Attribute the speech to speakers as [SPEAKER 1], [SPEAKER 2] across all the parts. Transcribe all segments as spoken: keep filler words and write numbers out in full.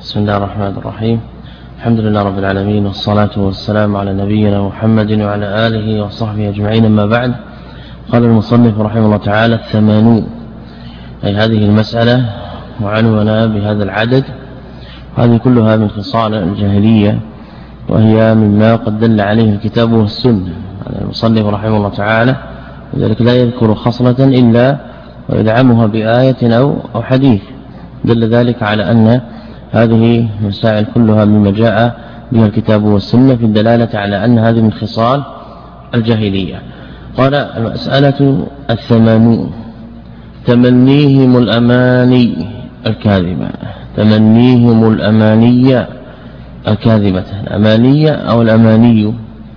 [SPEAKER 1] بسم الله الرحمن الرحيم. الحمد لله رب العالمين، والصلاة والسلام على نبينا محمد وعلى آله وصحبه أجمعين. أما بعد، قال المصنف رحمه الله تعالى: الثمانون، أي هذه المسألة وعنونا بهذا العدد، هذه كلها من خصال الجاهلية، وهي مما قد دل عليه الكتاب والسنة. المصنف رحمه الله تعالى وذلك لا يذكر خصلة إلا ويدعمها بآية أو حديث دل ذلك على أن هذه مسائل كلها مما جاء بها الكتاب والسنة في الدلالة على أن هذه من خصال الجاهلية. قال: المسألة الثمانون: تمنيهم الأماني الكاذبة. تمنيهم الأماني الكاذبة. الأمانية أو الأماني؟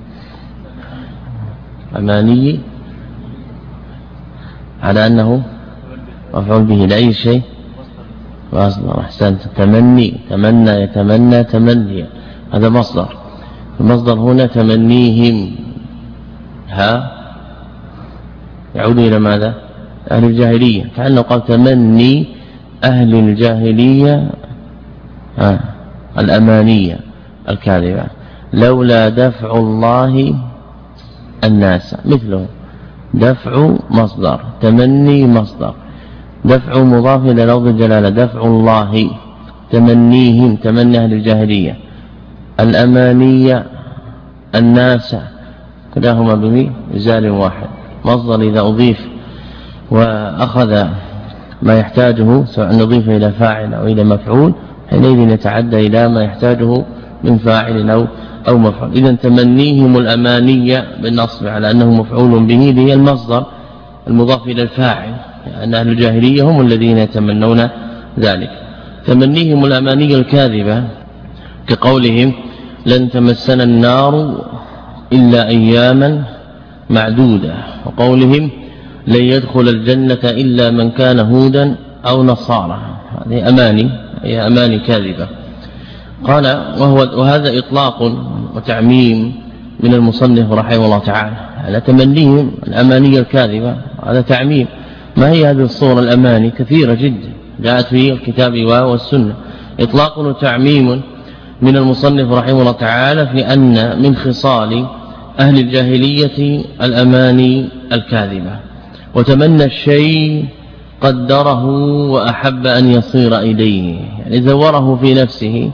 [SPEAKER 1] أماني على أنه مفعول به لأي شيء مصدر. أحسنت. تمني، تمنى، يتمنى، تمني، هذا مصدر. المصدر هنا تمنيهم، ها يعود إلى ماذا؟ أهل الجاهلية، كأنه قال تمني أهل الجاهلية ها الأمانية الكاذبة. لولا دفع الله الناس، مثله دفع مصدر، تمني مصدر، دفع مضاف إلى لفظ الجلالة، دفع الله. تمنيهم، تمني أهل الجاهلية. الأمانية الناس، كلاهما بمثال واحد. مصدر إذا أضيف وأخذ ما يحتاجه، سواء نضيف إلى فاعل أو إلى مفعول، حينئذ يتعدى إلى ما يحتاجه من فاعل أو أو مفعول. إذن تمنيهم الأمانية بالنصب على أنه مفعول به، هي المصدر المضاف إلى الفاعل، أن أهل الجاهلية هم الذين يتمنون ذلك. تمنيهم الأمانية الكاذبة كقولهم: لن تمسنا النار إلا أياما معدودة، وقولهم: لن يدخل الجنة إلا من كان هودا أو نصارى. هذه أماني، هي أماني كاذبة. قال: وهو وهذا إطلاق وتعميم من المصنف رحمه الله تعالى على تمنيهم الأمانية الكاذبة، هذا تعميم. ما هي هذه الصورة الأماني؟ كثيرة جدا جاءت في الكتاب والسنة. إطلاق وتعميم من المصنف رحمه الله تعالى في أن من خصال أهل الجاهلية الأماني الكاذبة. وتمنى الشيء قدره وأحب أن يصير إليه، يعني زوره في نفسه،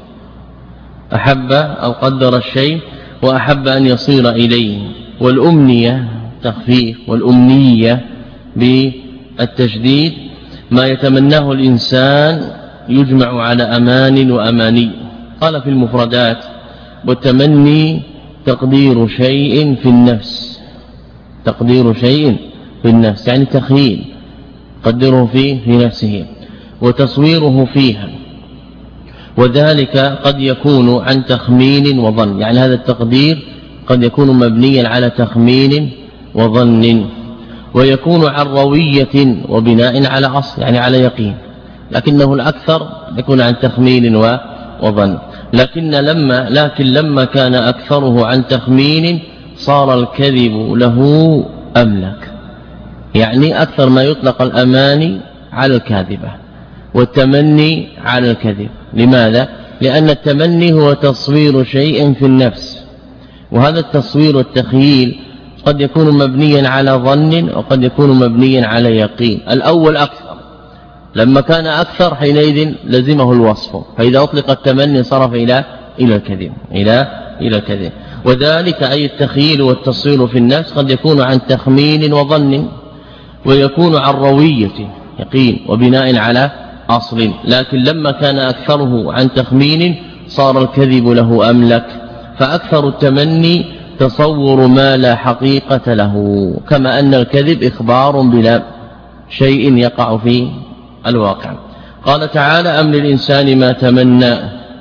[SPEAKER 1] أحب أو قدر الشيء وأحب أن يصير إليه. والأمنية تخفيف، والأمنية بالتشديد ما يتمناه الإنسان يجمع على أمان وأماني. قال في المفردات: والتمني تقدير شيء في النفس. تقدير شيء في النفس يعني تخيل، قدره فيه في نفسه، وتصويره فيها، وذلك قد يكون عن تخمين وظن. يعني هذا التقدير قد يكون مبنيا على تخمين وظن، ويكون عن روية وبناء على أصل، يعني على يقين، لكنه الأكثر يكون عن تخمين وظن. لكن لما لكن لما كان أكثره عن تخمين صار الكذب له أملك. يعني أكثر ما يطلق الأماني على الكاذبة والتمني على الكذب. لماذا؟ لأن التمني هو تصوير شيء في النفس، وهذا التصوير والتخييل قد يكون مبنيا على ظن وقد يكون مبنيا على يقين. الأول أكثر، لما كان أكثر حينئذ لزمه الوصف، فإذا أطلق التمني صرف إلى إلى الكذب إلى إلى الكذب. وذلك أي التخييل والتصوير في النفس قد يكون عن تخمين وظن، ويكون عن روية يقين وبناء على أصل. لكن لما كان أكثره عن تخمين صار الكذب له أملك. فأكثر التمني تصور ما لا حقيقة له، كما أن الكذب إخبار بلا شيء يقع في الواقع. قال تعالى: أم للإنسان ما تمنى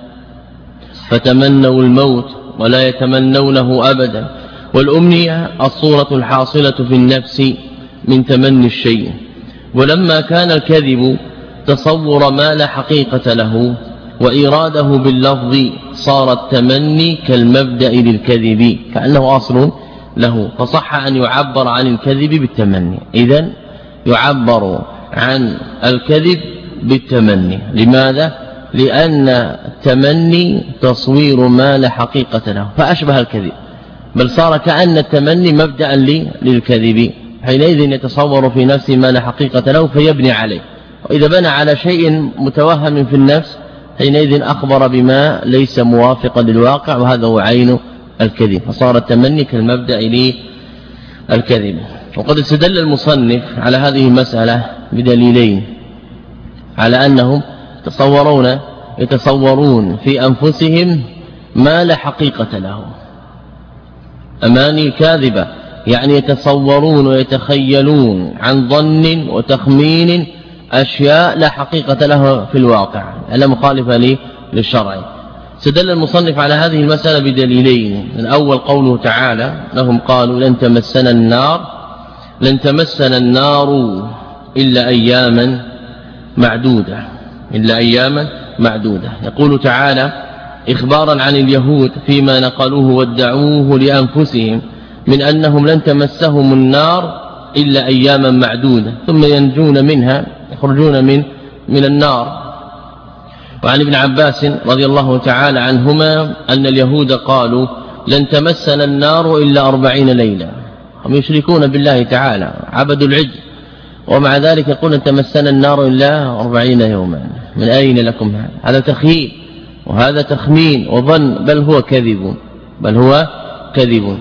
[SPEAKER 1] فتمنوا الموت ولا يتمنونه أبدا. والأمنية الصورة الحاصلة في النفس من تمني الشيء. ولما كان الكذب تصور ما لا حقيقة له وإراده باللفظ صار التمني كالمبدأ للكذب، كأنه أصل له، فصح أن يعبر عن الكذب بالتمني. إذن يعبر عن الكذب بالتمني. لماذا؟ لأن التمني تصوير ما لا حقيقة له فأشبه الكذب، بل صار كأن التمني مبدأ للكذب، حينئذ يتصور في نفسه ما لا حقيقة له فيبني عليه، وإذا بنى على شيء متوهم في النفس حينئذ أخبر بما ليس موافقا للواقع، وهذا هو عين الكذب، فصار التمني كالمبدأ للكذب. وقد استدل المصنف على هذه المسألة بدليلين على أنهم يتصورون يتصورون في أنفسهم ما لا حقيقة له، أماني كاذبة، يعني يتصورون ويتخيلون عن ظن وتخمين أشياء لا حقيقة لها في الواقع لا مخالفة لي للشرع. استدل المصنف على هذه المسألة بدليلين، الأول قوله تعالى لهم قالوا لن تمسنا النار لن تمسنا النار إلا أياما معدودة إلا أياما معدودة. يقول تعالى إخبارا عن اليهود فيما نقلوه وادعوه لأنفسهم من أنهم لن تمسهم النار إلا أياما معدودة ثم ينجون منها يخرجون من من النار. وعن ابن عباس رضي الله تعالى عنهما أن اليهود قالوا لن تمسنا النار إلا أربعين ليلة، هم يشركون بالله تعالى عبدوا العجل، ومع ذلك يقول لن تمسنا النار إلا أربعين يوما. من أين لكم هذا؟ هذا تخيل وهذا تخمين وظن، بل هو كذب بل هو كذب.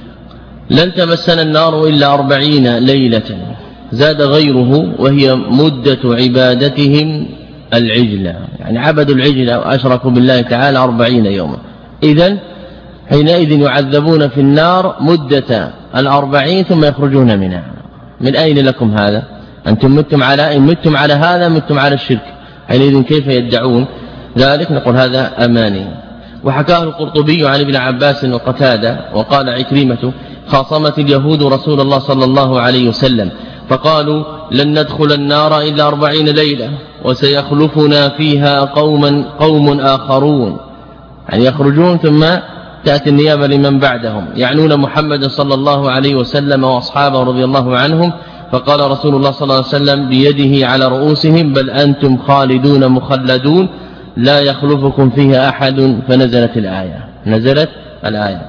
[SPEAKER 1] لن تمسنا النار إلا أربعين ليلة، زاد غيره وهي مدة عبادتهم العجل، يعني عبدوا العجل وأشركوا بالله تعالى أربعين يوما. إذن حينئذ يعذبون في النار مدة الأربعين ثم يخرجون منها. من أين لكم هذا؟ أنتم متم على إن متم على هذا متم على الشرك، حينئذ كيف يدعون ذلك؟ نقول هذا أماني. وحكاه القرطبي عن ابن عباس وقتادة وقال عكرمة خاصمت اليهود رسول الله صلى الله عليه وسلم فقالوا لن ندخل النار إلا أربعين ليلة وسيخلفنا فيها قوما قوم آخرون، يعني يخرجون ثم تأتي النيابة لمن بعدهم، يعنون محمد صلى الله عليه وسلم وأصحابه رضي الله عنهم. فقال رسول الله صلى الله عليه وسلم بيده على رؤوسهم بل أنتم خالدون مخلدون لا يخلفكم فيها أحد. فنزلت الآية نزلت الآية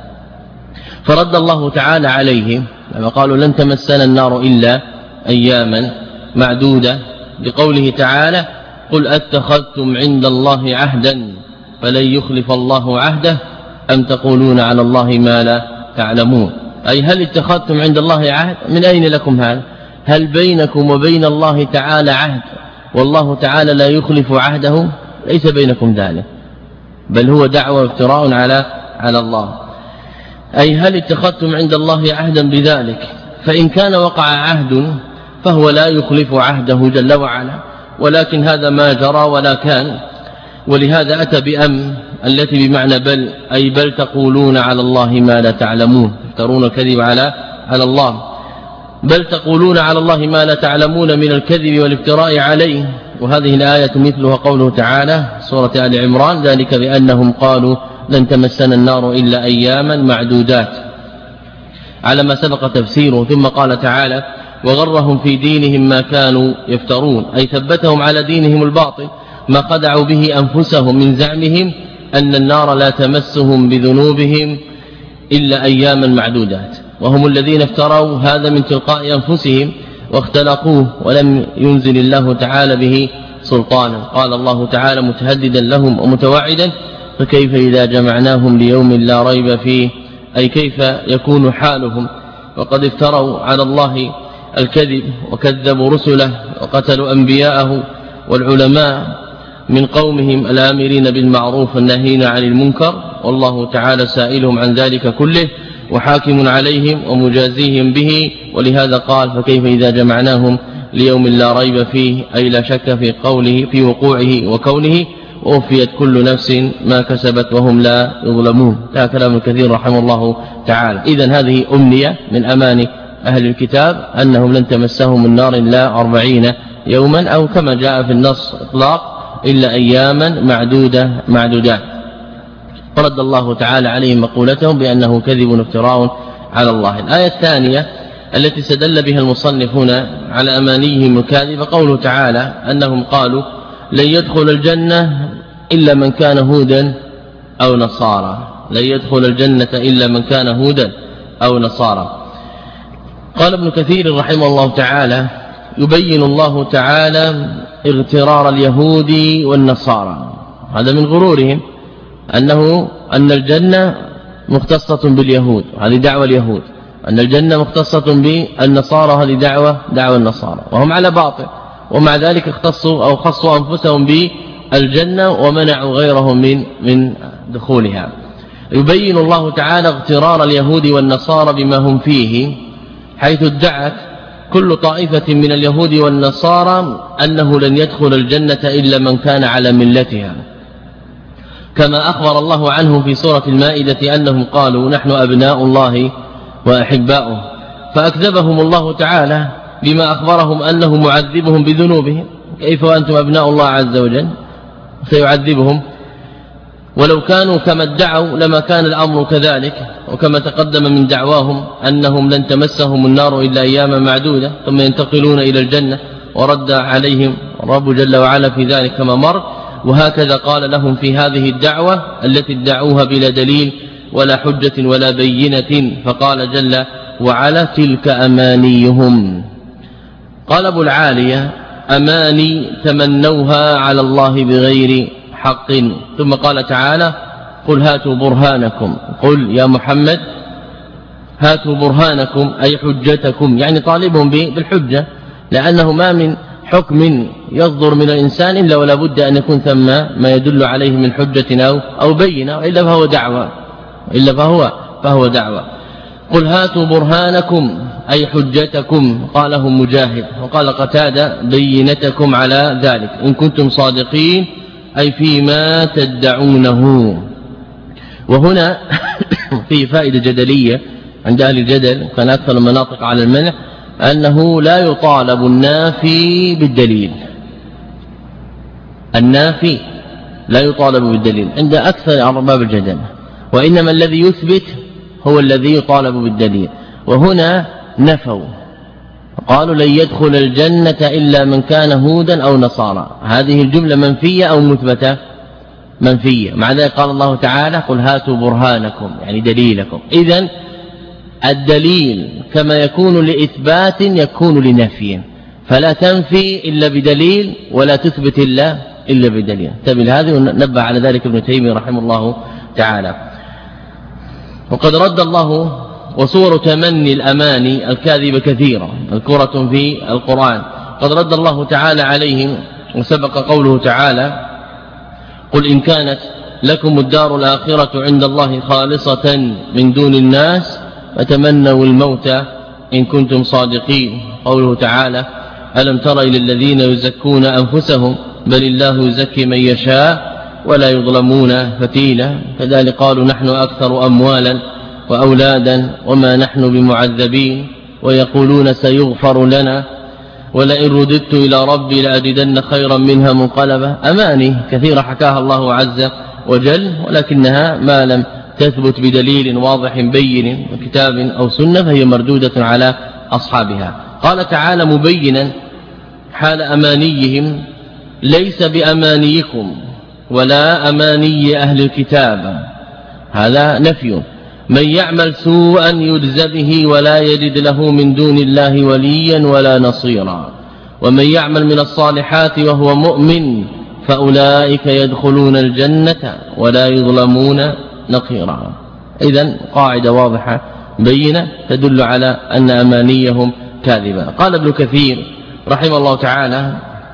[SPEAKER 1] فرد الله تعالى عليهم لما قالوا لن تمسنا النار إلا أياما معدودة بقوله تعالى قل أتخذتم عند الله عهدا فلن يخلف الله عهده أم تقولون على الله ما لا تعلمون. أي هل اتخذتم عند الله عهد؟ من أين لكم هذا؟ هل بينكم وبين الله تعالى عهد والله تعالى لا يخلف عهده؟ ليس بينكم ذلك، بل هو دعوة وافتراء على على الله. أي هل اتخذتم عند الله عهدا بذلك؟ فإن كان وقع عهد فهو لا يخلف عهده جل وعلا، ولكن هذا ما جرى ولا كان. ولهذا أتى بأم التي بمعنى بل، أي بل تقولون على الله ما لا تعلمون، تفترون الكذب على على الله، بل تقولون على الله ما لا تعلمون من الكذب والافتراء عليه. وهذه الآية مثلها قوله تعالى سورة آل عمران ذلك بأنهم قالوا لن تمسنا النار إلا أياما معدودات على ما سبق تفسيره. ثم قال تعالى وغرهم في دينهم ما كانوا يفترون، أي ثبتهم على دينهم الباطل ما خدعوا به أنفسهم من زعمهم أن النار لا تمسهم بذنوبهم إلا أياما معدودات، وهم الذين افتروا هذا من تلقاء أنفسهم واختلقوه ولم ينزل الله تعالى به سلطانا. قال الله تعالى متهددا لهم ومتوعدا فكيف إذا جمعناهم ليوم لا ريب فيه، أي كيف يكون حالهم وقد افتروا على الله الكذب وكذبوا رسله وقتلوا أنبياءه والعلماء من قومهم الآمرين بالمعروف والناهين عن المنكر، والله تعالى سائلهم عن ذلك كله وحاكم عليهم ومجازيهم به. ولهذا قال فكيف إذا جمعناهم ليوم لا ريب فيه، أي لا شك في قوله في وقوعه وكونه، ووفيت كل نفس ما كسبت وهم لا يظلمون. هذا كلام كثير رحمه الله تعالى. إذن هذه أمنية من أماني أهل الكتاب أنهم لن تمسهم النار إلا أربعين يوما، أو كما جاء في النص إطلاق إلا أياما معدودة معدودات. فرد الله تعالى عليهم مقولتهم بأنه كذب وافتراء على الله. الآية الثانية التي استدل بها المصنفون على أمانيهم الكاذبة قوله تعالى أنهم قالوا لن يدخل الجنة إلا من كان هودا أو نصارى لن يدخل الجنة إلا من كان هودا أو نصارى. قال ابن كثير رحمه الله تعالى يبين الله تعالى اغترار اليهود والنصارى. هذا من غرورهم أنه أن الجنة مختصة باليهود، هذه دعوة اليهود، أن الجنة مختصة بالنصارى، هذه دعوة دعوة النصارى، وهم على باطل، ومع ذلك اختصوا أو خصوا أنفسهم بالجنة ومنعوا غيرهم من من دخولها. يبين الله تعالى اغترار اليهود والنصارى بما هم فيه، حيث ادعت كل طائفة من اليهود والنصارى أنه لن يدخل الجنة إلا من كان على ملتها، كما أخبر الله عنهم في سورة المائدة أنهم قالوا نحن أبناء الله وأحباؤه، فأكذبهم الله تعالى بما أخبرهم أنه معذبهم بذنوبهم. كيف وأنتم أبناء الله عز وجل سيعذبهم؟ ولو كانوا كما ادعوا لما كان الأمر كذلك، وكما تقدم من دعواهم أنهم لن تمسهم النار إلا أياما معدودة ثم ينتقلون إلى الجنة، ورد عليهم رب جل وعلا في ذلك كما مر. وهكذا قال لهم في هذه الدعوة التي ادعوها بلا دليل ولا حجة ولا بينة، فقال جل وعلا تلك أمانيهم. قال أبو العالية أماني تمنوها على الله بغير حق. ثم قال تعالى قل هاتوا برهانكم، قل يا محمد هاتوا برهانكم أي حجتكم، يعني طالبهم بالحجة، لأنه ما من حكم يصدر من الإنسان إلا ولا بد أن يكون ثم ما يدل عليه من حجة أو, أو بينة، وإلا فهو دعوة إلا فهو, فهو دعوة. قل هاتوا برهانكم أي حجتكم، قاله مجاهد، وقال قتادة بينتكم على ذلك إن كنتم صادقين أي فيما تدعونه. وهنا في فائدة جدلية عند أهل الجدل، كان أكثر المناطق على المنع، أنه لا يطالب النافي بالدليل، النافي لا يطالب بالدليل عند أكثر أرباب الجدل، وإنما الذي يثبت هو الذي يطالب بالدليل. وهنا نفوا قالوا لن يدخل الجنة إلا من كان هودا أو نصارى، هذه الجملة منفية أو مثبتة؟ منفية. مع ذلك قال الله تعالى قل هاتوا برهانكم يعني دليلكم. إذن الدليل كما يكون لإثبات يكون لنفي، فلا تنفي إلا بدليل ولا تثبت إلا إلا بدليل. تبين هذه ونبه على ذلك ابن تيمية رحمه الله تعالى. وقد رد الله وصور تمني الأماني الكاذبة كثيرة مذكورة في القرآن، قد رد الله تعالى عليهم، وسبق قوله تعالى قل إن كانت لكم الدار الآخرة عند الله خالصة من دون الناس فتمنوا الموت إن كنتم صادقين. قوله تعالى ألم تر إلى الذين يزكون أنفسهم بل الله يزكي من يشاء ولا يظلمون فتيلا. كذلك قالوا نحن أكثر أموالا وأولادا وما نحن بمعذبين ويقولون سيغفر لنا ولئن رددت إلى ربي لأجدن خيرا منها منقلبا. أماني كثيرة حكاها الله عز وجل، ولكنها ما لم تثبت بدليل واضح بين كتاب أو سنة فهي مردودة على أصحابها. قال تعالى مبينا حال أمانيهم ليس بأمانيكم ولا أماني أهل الكتاب، هذا نفي. من يعمل سوءا يجز به ولا يجد له من دون الله وليا ولا نصيرا ومن يعمل من الصالحات وهو مؤمن فأولئك يدخلون الجنة ولا يظلمون نقيرا. إذن قاعدة واضحة بينة تدل على أن أمانيهم كاذبة. قال ابن كثير رحمه الله تعالى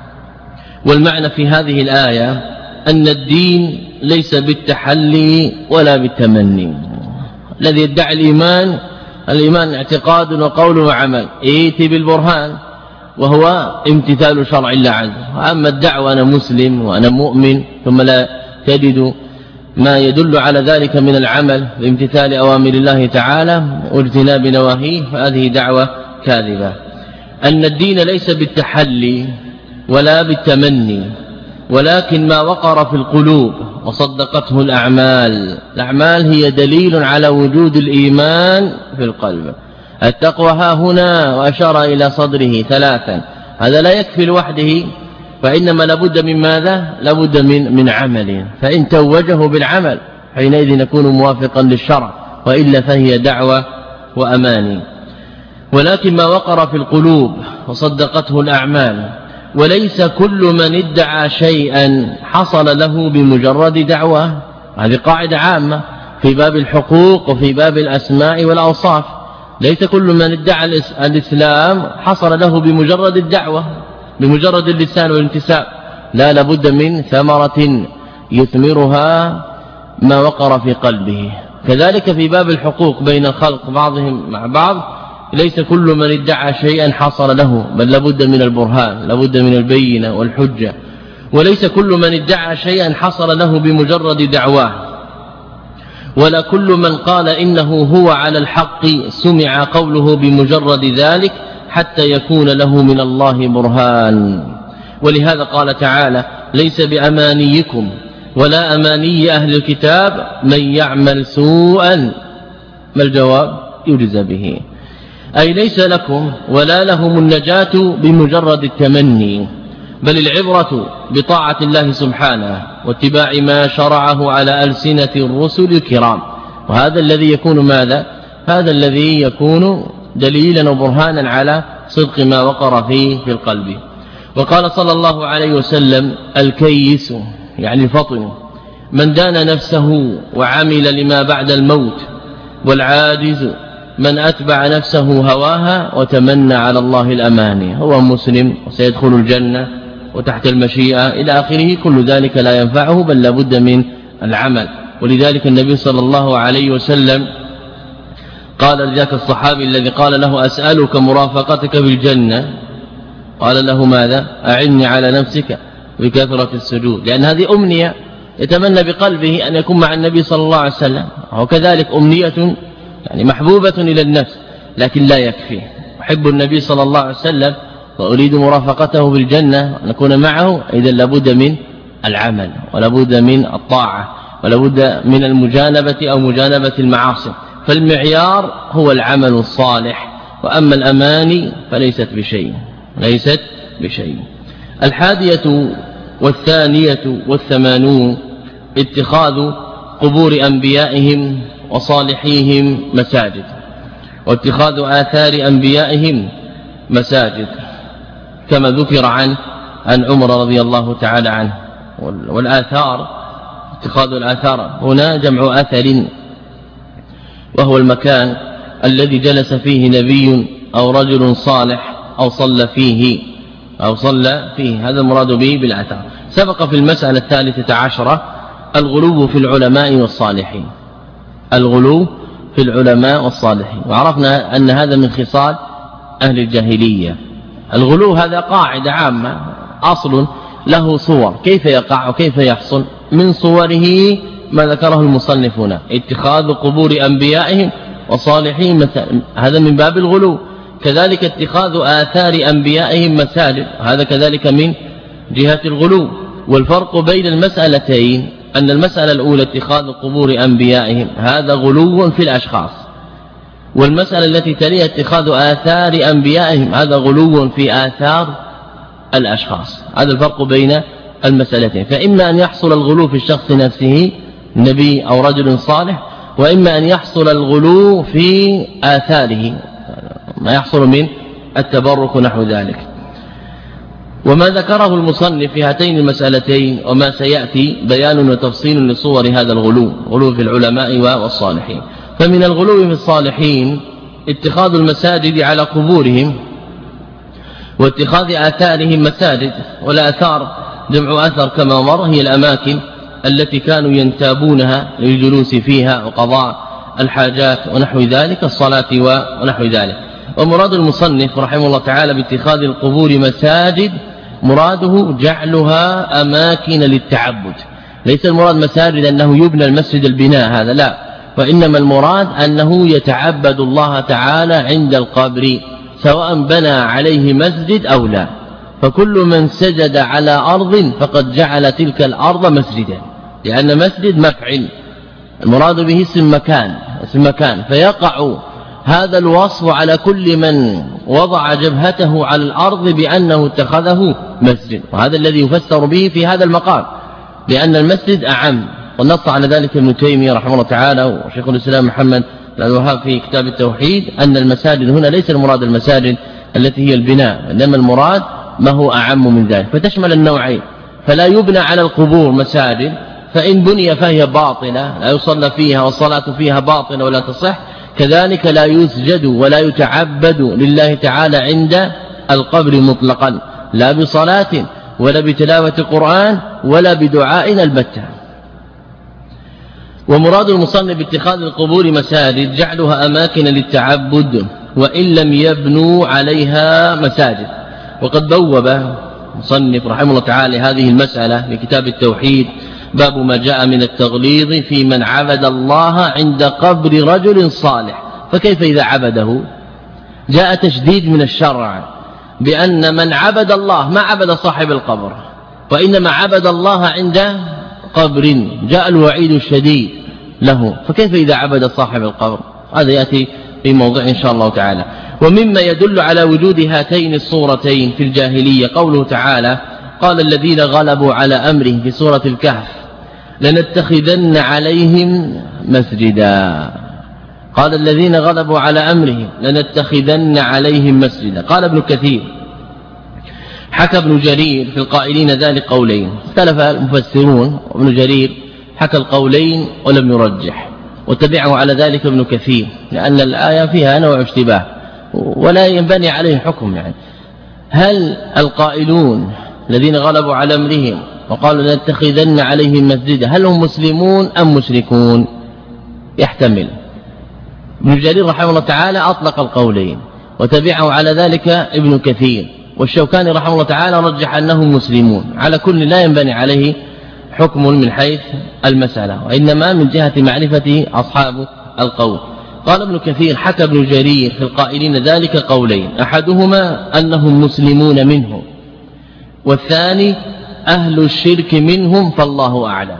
[SPEAKER 1] والمعنى في هذه الآية أن الدين ليس بالتحلي ولا بالتمني. الذي يدعي الإيمان الإيمان اعتقاد وقول وعمل، ائت بالبرهان وهو امتثال شرع الله عز وجل. أما الدعوة أنا مسلم وأنا مؤمن ثم لا تجد ما يدل على ذلك من العمل بامتثال أوامر الله تعالى واجتناب نواهيه، فهذه دعوة كاذبة. أن الدين ليس بالتحلي ولا بالتمني، ولكن ما وقر في القلوب وصدقته الأعمال. الأعمال هي دليل على وجود الإيمان في القلب. التقوى ها هنا وأشار إلى صدره ثلاثا، هذا لا يكفي لوحده، فإنما لابد من ماذا؟ لابد من من عمل، فإن توجه بالعمل حينئذ يكون موافقا للشرع، وإلا فهي دعوة وأماني. ولكن ما وقر في القلوب وصدقته الأعمال، وليس كل من ادعى شيئا حصل له بمجرد دعوة. هذه قاعدة عامة في باب الحقوق وفي باب الأسماء والأوصاف. ليس كل من ادعى الإسلام حصل له بمجرد الدعوة بمجرد اللسان والانتساب، لا، لابد من ثمرة يثمرها ما وقر في قلبه. كذلك في باب الحقوق بين الخلق بعضهم مع بعض، ليس كل من ادعى شيئا حصل له، بل لابد من البرهان، لابد من البينة والحجة. وليس كل من ادعى شيئا حصل له بمجرد دعواه، ولا كل من قال إنه هو على الحق سمع قوله بمجرد ذلك حتى يكون له من الله برهان. ولهذا قال تعالى: ليس بأمانيكم ولا أماني أهل الكتاب من يعمل سوءا. ما الجواب؟ يجزى به. أي ليس لكم ولا لهم النجاة بمجرد التمني، بل العبرة بطاعة الله سبحانه واتباع ما شرعه على ألسنة الرسل الكرام. وهذا الذي يكون ماذا؟ هذا الذي يكون دليلا وبرهانا على صدق ما وقر فيه في القلب. وقال صلى الله عليه وسلم: الكيس يعني الفطن من دان نفسه وعمل لما بعد الموت، والعاجز من أتبع نفسه هواها وتمنى على الله الأماني. هو مسلم وسيدخل الجنة وتحت المشيئة إلى آخره. كل ذلك لا ينفعه، بل لابد من العمل. ولذلك النبي صلى الله عليه وسلم قال لذاك الصحابي الذي قال له: أسألك مرافقتك بالجنة، قال له: ماذا؟ أعني على نفسك بكثرة السجود. لأن هذه أمنية يتمنى بقلبه أن يكون مع النبي صلى الله عليه وسلم، وكذلك أمنية يعني محبوبة إلى النفس، لكن لا يكفي. أحب النبي صلى الله عليه وسلم وأريد مرافقته بالجنة ونكون معه، إذا لابد من العمل، ولابد من الطاعة، ولابد من المجانبة أو مجانبة المعاصي. فالمعيار هو العمل الصالح، وأما الأماني فليست بشيء ليست بشيء. الحادية والثانية والثمانون: اتخاذ قبور أنبيائهم وصالحيهم مساجد، واتخاذ آثار أنبيائهم مساجد، كما ذكر عن عن عمر رضي الله تعالى عنه. والآثار اتخاذ الآثار هنا جمع أثر، وهو المكان الذي جلس فيه نبي أو رجل صالح أو صلى فيه أو صلى فيه، هذا المراد به بالآثار. سبق في المسألة الثالثة عشرة الغلو في العلماء والصالحين، الغلو في العلماء والصالحين، وعرفنا أن هذا من خصال أهل الجاهلية. الغلو هذا قاعدة عامة، أصل له صور، كيف يقع وكيف يحصل؟ من صوره ما ذكره المصنف هنا: اتخاذ قبور أنبيائهم وصالحين، هذا من باب الغلو. كذلك اتخاذ آثار أنبيائهم مساجد، هذا كذلك من جهة الغلو. والفرق بين المسألتين أن المسألة الأولى اتخاذ قبور أنبيائهم هذا غلو في الأشخاص، والمسألة التي تليها اتخاذ آثار أنبيائهم هذا غلو في آثار الأشخاص. هذا الفرق بين المسألتين. فإما أن يحصل الغلو في الشخص نفسه نبي أو رجل صالح، وإما أن يحصل الغلو في آثاره ما يحصل من التبرك نحو ذلك. وما ذكره المصنف في هاتين المسألتين وما سيأتي بيان وتفصيل لصور هذا الغلو، غلو في العلماء والصالحين. فمن الغلو في الصالحين اتخاذ المساجد على قبورهم، واتخاذ آثارهم مساجد. والآثار جمع أثر كما مر، هي الأماكن التي كانوا ينتابونها للجلوس فيها وقضاء الحاجات ونحو ذلك، الصلاة ونحو ذلك. ومراد المصنف رحمه الله تعالى باتخاذ القبور مساجد مراده جعلها أماكن للتعبد. ليس المراد مساجد أنه يبنى المسجد البناء، هذا لا، وإنما المراد أنه يتعبد الله تعالى عند القبر، سواء بنى عليه مسجد أو لا. فكل من سجد على أرض فقد جعل تلك الأرض مسجدا، لأن مسجد مفعل، المراد به اسم مكان اسم مكان فيقع هذا الوصف على كل من وضع جبهته على الأرض بأنه اتخذه مسجد، وهذا الذي يفسر به في هذا المقام، لأن المسجد أعم، ونص على ذلك ابن تيمية رحمه الله تعالى وشيخ الإسلام محمد بن الوهاب في كتاب التوحيد، أن المساجد هنا ليس المراد المساجد التي هي البناء، إنما المراد ما هو أعم من ذلك، فتشمل النوعين. فلا يبنى على القبور مساجد، فإن بني فهي باطلة لا يصلى فيها والصلاة فيها باطلة ولا تصح. كذلك لا يسجد ولا يتعبد لله تعالى عند القبر مطلقا، لا بصلاة ولا بتلاوة قرآن ولا بدعاء البتة. ومراد المصنف باتخاذ القبور مساجد جعلها أماكن للتعبد وإن لم يبنوا عليها مساجد. وقد بوب مصنف رحمه الله تعالى هذه المسألة في كتاب التوحيد، باب ما جاء من التغليظ في من عبد الله عند قبر رجل صالح. فكيف إذا عبده؟ جاء تشديد من الشرع بأن من عبد الله ما عبد صاحب القبر، وإنما عبد الله عند قبر، جاء الوعيد الشديد له. فكيف إذا عبد صاحب القبر؟ هذا يأتي في موضع إن شاء الله تعالى. ومما يدل على وجود هاتين الصورتين في الجاهلية قوله تعالى: قال الذين غلبوا على أمره في سورة الكهف: لنتخذن عليهم مسجدا. قال الذين غلبوا على أمرهم لنتخذن عليهم مسجدا. قال ابن كثير: حكى ابن جرير في القائلين ذلك قولين، اختلف المفسرون، وابن جرير حكى القولين ولم يرجح، وتبعه على ذلك ابن كثير، لأن الآية فيها نوع اشتباه ولا ينبني عليه حكم. يعني هل القائلون الذين غلبوا على أمرهم وقالوا لنتخذن عليهم مسجدا هل هم مسلمون أم مشركون؟ يحتمل. ابن جرير رحمه الله تعالى أطلق القولين، وتبعه على ذلك ابن كثير، والشوكاني رحمه الله تعالى رجح أنهم مسلمون. على كل لا ينبني عليه حكم من حيث المسألة، وإنما من جهة معرفة أصحاب القول. قال ابن كثير: حكى ابن جرير في القائلين ذلك قولين، أحدهما أنهم مسلمون منهم، والثاني أهل الشرك منهم فالله أعلم.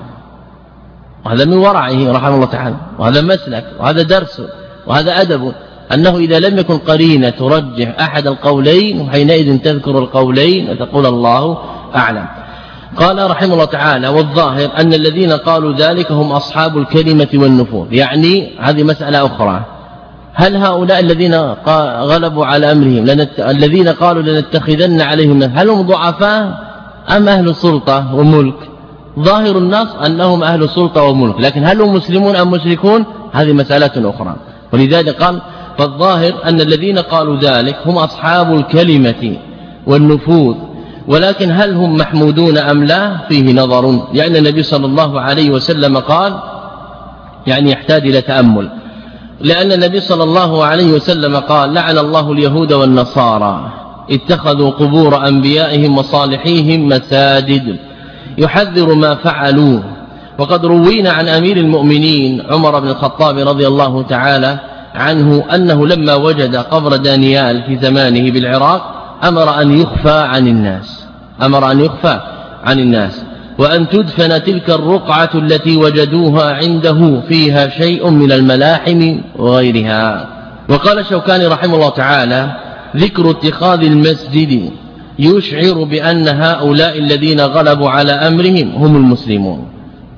[SPEAKER 1] وهذا من ورعه رحمه الله تعالى، وهذا مسلك، وهذا درس، وهذا أدب، أنه إذا لم يكن قرينة ترجح أحد القولين وحينئذ تذكر القولين وتقول الله أعلم. قال رحمه الله تعالى: والظاهر أن الذين قالوا ذلك هم أصحاب الكلمة والنفوذ. يعني هذه مسألة أخرى، هل هؤلاء الذين غلبوا على أمرهم لنت... الذين قالوا لنتخذن عليهم هل هم ضعفاء أم أهل سلطة وملك؟ ظاهر النص أنهم أهل سلطة وملك، لكن هل هم مسلمون أم مشركون؟ هذه مسألة أخرى. ولذلك قال: فالظاهر أن الذين قالوا ذلك هم أصحاب الكلمة والنفوذ، ولكن هل هم محمودون أم لا فيه نظر. يعني النبي صلى الله عليه وسلم قال، يعني يحتاج إلى تأمل، لأن النبي صلى الله عليه وسلم قال: لعن الله اليهود والنصارى اتخذوا قبور أنبيائهم وصالحيهم مساجد، يحذر ما فعلوا. وقد روينا عن أمير المؤمنين عمر بن الخطاب رضي الله تعالى عنه أنه لما وجد قبر دانيال في زمانه بالعراق أمر أن يخفى عن الناس أمر أن يخفى عن الناس وأن تدفن تلك الرقعة التي وجدوها عنده فيها شيء من الملاحم وغيرها. وقال الشوكاني رحمه الله تعالى: ذكر اتخاذ المسجد يشعر بأن هؤلاء الذين غلبوا على أمرهم هم المسلمون.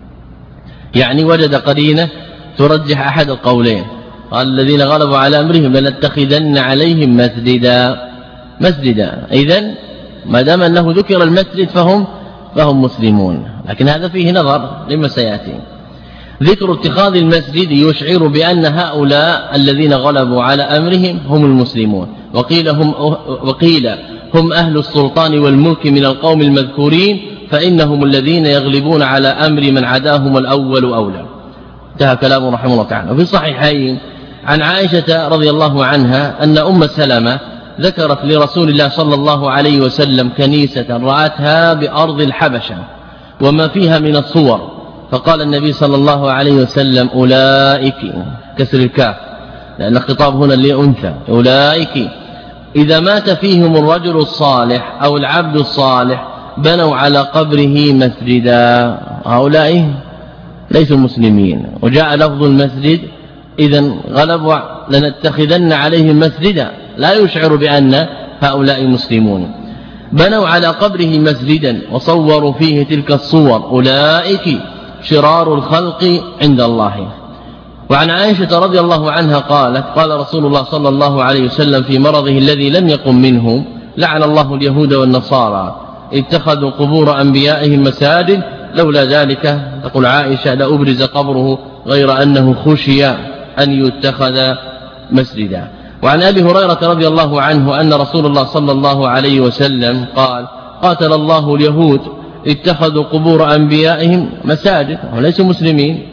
[SPEAKER 1] يعني وجد قرينة ترجح أحد القولين، قال الذين غلبوا على أمرهم لنتخذن عليهم مسجدا مسجدا إذن ما دام أنه ذكر المسجد فهم فهم مسلمون، لكن هذا فيه نظر لما سيأتي. ذكر اتخاذ المسجد يشعر بأن هؤلاء الذين غلبوا على أمرهم هم المسلمون، وقيل هم, وقيل هم أهل السلطان والملك من القوم المذكورين، فإنهم الذين يغلبون على أمر من عداهم الأول أولى. انتهى كلامه رحمه الله تعالى. وفي الصحيحين عن عائشة رضي الله عنها أن أم سلمة ذكرت لرسول الله صلى الله عليه وسلم كنيسة رأتها بأرض الحبشة وما فيها من الصور، فقال النبي صلى الله عليه وسلم: أولئك، كسر الكاف لأن الخطاب هنا لأنثى، أولئك إذا مات فيهم الرجل الصالح أو العبد الصالح بنوا على قبره مسجدا. هؤلاء ليسوا مسلمين، وجاء لفظ المسجد إذن غلبوا لنتخذن عليهم مسجدا لا يشعر بأن هؤلاء مسلمون. بنوا على قبره مسجدا وصوروا فيه تلك الصور، أولئك شرار الخلق عند الله. وعن عائشة رضي الله عنها قالت قال رسول الله صلى الله عليه وسلم في مرضه الذي لم يقم منه: لعن الله اليهود والنصارى اتخذوا قبور أنبيائهم مساجد، لولا ذلك تقول عائشة لأبرز قبره غير أنه خشي أن يتخذ مسجدا. وعن أبي هريرة رضي الله عنه أن رسول الله صلى الله عليه وسلم قال: قاتل الله اليهود اتخذوا قبور أنبيائهم مساجد وليسوا مسلمين.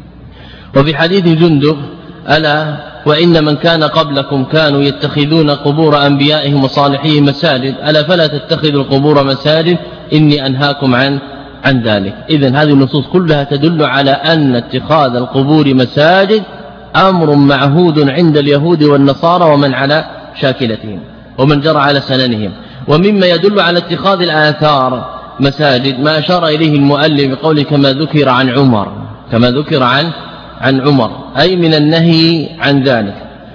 [SPEAKER 1] وفي حديث جندب: ألا وإن من كان قبلكم كانوا يتخذون قبور أنبيائهم وصالحيهم مساجد، ألا فلا تتخذوا القبور مساجد إني أنهاكم عن عن ذلك. إذن هذه النصوص كلها تدل على أن اتخاذ القبور مساجد أمر معهود عند اليهود والنصارى ومن على شاكلتهم ومن جرى على سننهم. ومما يدل على اتخاذ الآثار مساجد ما أشار إليه المؤلف بقوله كما ذكر عن عمر كما ذكر عن عن عمر أي من النهي عن ذلك.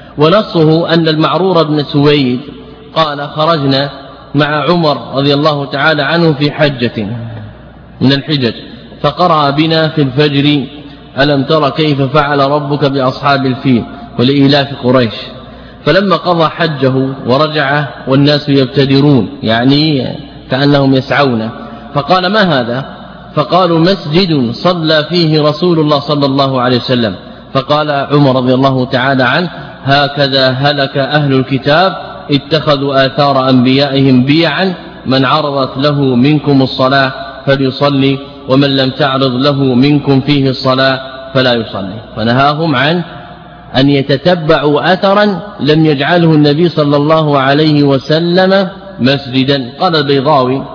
[SPEAKER 1] ونصه أن المعرور بن سويد قال: خرجنا مع عمر رضي الله تعالى عنه في حجة من الحجج، فقرأ بنا في الفجر: ألم تر كيف فعل ربك بأصحاب الفيل ولإيلاف قريش. فلما قضى حجه ورجع والناس يبتدرون يعني كأنهم يسعون، فقال: ما هذا؟ فقالوا: مسجد صلى فيه رسول الله صلى الله عليه وسلم. فقال عمر رضي الله تعالى عنه: هكذا هلك أهل الكتاب اتخذوا آثار أنبيائهم بيعا، من عرضت له منكم الصلاة فليصلي ومن لم تعرض له منكم فيه الصلاة فلا يصلي. فنهاهم عن أن يتتبعوا أثرا لم يجعله النبي صلى الله عليه وسلم مسجدا. قال البيضاوي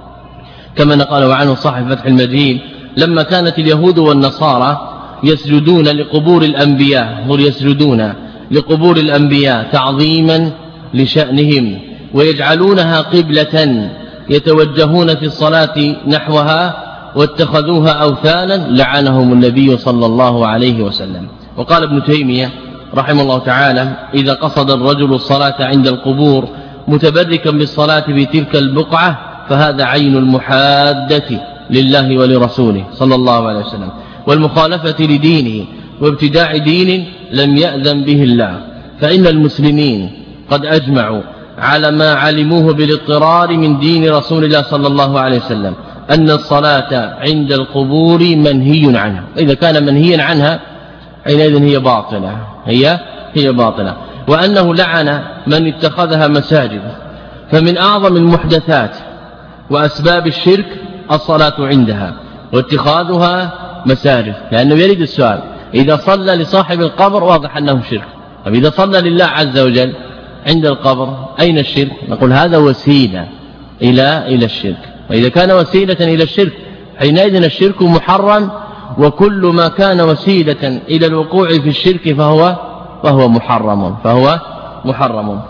[SPEAKER 1] كما نقله عنه صاحب فتح المجيد: لما كانت اليهود والنصارى يسجدون لقبور الأنبياء هم يسجدون لقبور الأنبياء تعظيما لشأنهم ويجعلونها قبلة يتوجهون في الصلاة نحوها واتخذوها أوثانا، لعنهم النبي صلى الله عليه وسلم. وقال ابن تيمية رحمه الله تعالى: إذا قصد الرجل الصلاة عند القبور متبركا بالصلاة في تلك البقعة فهذا عين المحادة لله ولرسوله صلى الله عليه وسلم والمخالفة لدينه وابتداع دين لم يأذن به الله. فإن المسلمين قد أجمعوا على ما علموه بالاضطرار من دين رسول الله صلى الله عليه وسلم أن الصلاة عند القبور منهي عنها. إذا كان منهيا عنها حينئذ هي باطلة هي هي باطلة وأنه لعن من اتخذها مساجد. فمن أعظم المحدثات وأسباب الشرك الصلاة عندها واتخاذها مساجد، لأنه يريد السؤال: إذا صلى لصاحب القبر واضح أنه شرك، طب إذا صلى لله عز وجل عند القبر أين الشرك؟ نقول هذا وسيلة إلى إلى الشرك. وإذا كان وسيلة إلى الشرك حينئذ الشرك محرم، وكل ما كان وسيلة إلى الوقوع في الشرك فهو فهو محرم فهو محرم.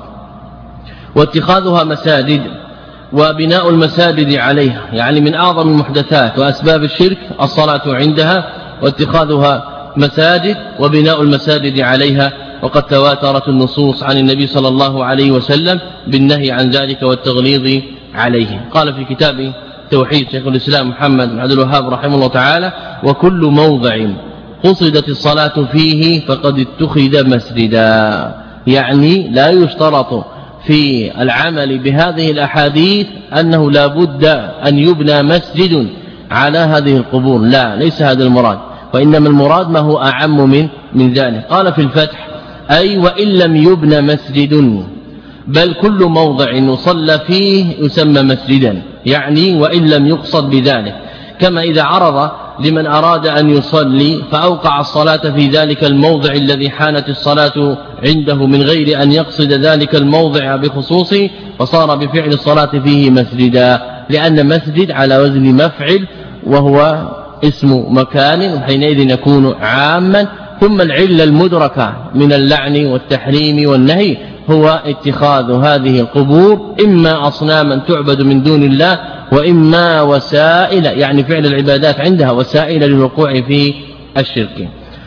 [SPEAKER 1] واتخاذها مساجد وبناء المساجد عليها يعني من أعظم المحدثات وأسباب الشرك الصلاة عندها واتخاذها مساجد وبناء المساجد عليها. وقد تواترت النصوص عن النبي صلى الله عليه وسلم بالنهي عن ذلك والتغليظ عليه. قال في كتاب توحيد شيخ الإسلام محمد بن عبد الوهاب رحمه الله تعالى: وكل موضع قصدت الصلاة فيه فقد اتخذ مسجدا. يعني لا يشترط في العمل بهذه الأحاديث أنه لا بد أن يبنى مسجد على هذه القبور، لا، ليس هذا المراد، وإنما المراد ما هو أعم من من ذلك. قال في الفتح: أي وإن لم يبنى مسجد بل كل موضع يصلى فيه يسمى مسجدا، يعني وإن لم يقصد بذلك. كما إذا عرض لمن أراد أن يصلي فأوقع الصلاة في ذلك الموضع الذي حانت الصلاة عنده من غير أن يقصد ذلك الموضع بخصوصه فصار بفعل الصلاة فيه مسجدا، لأن مسجد على وزن مفعل وهو اسم مكان حينئذ يكون عاما. ثم العلة المدركة من اللعن والتحريم والنهي هو اتخاذ هذه القبور إما أصناما تعبد من دون الله وإما وسائل يعني فعل العبادات عندها وسائل للوقوع في الشرك.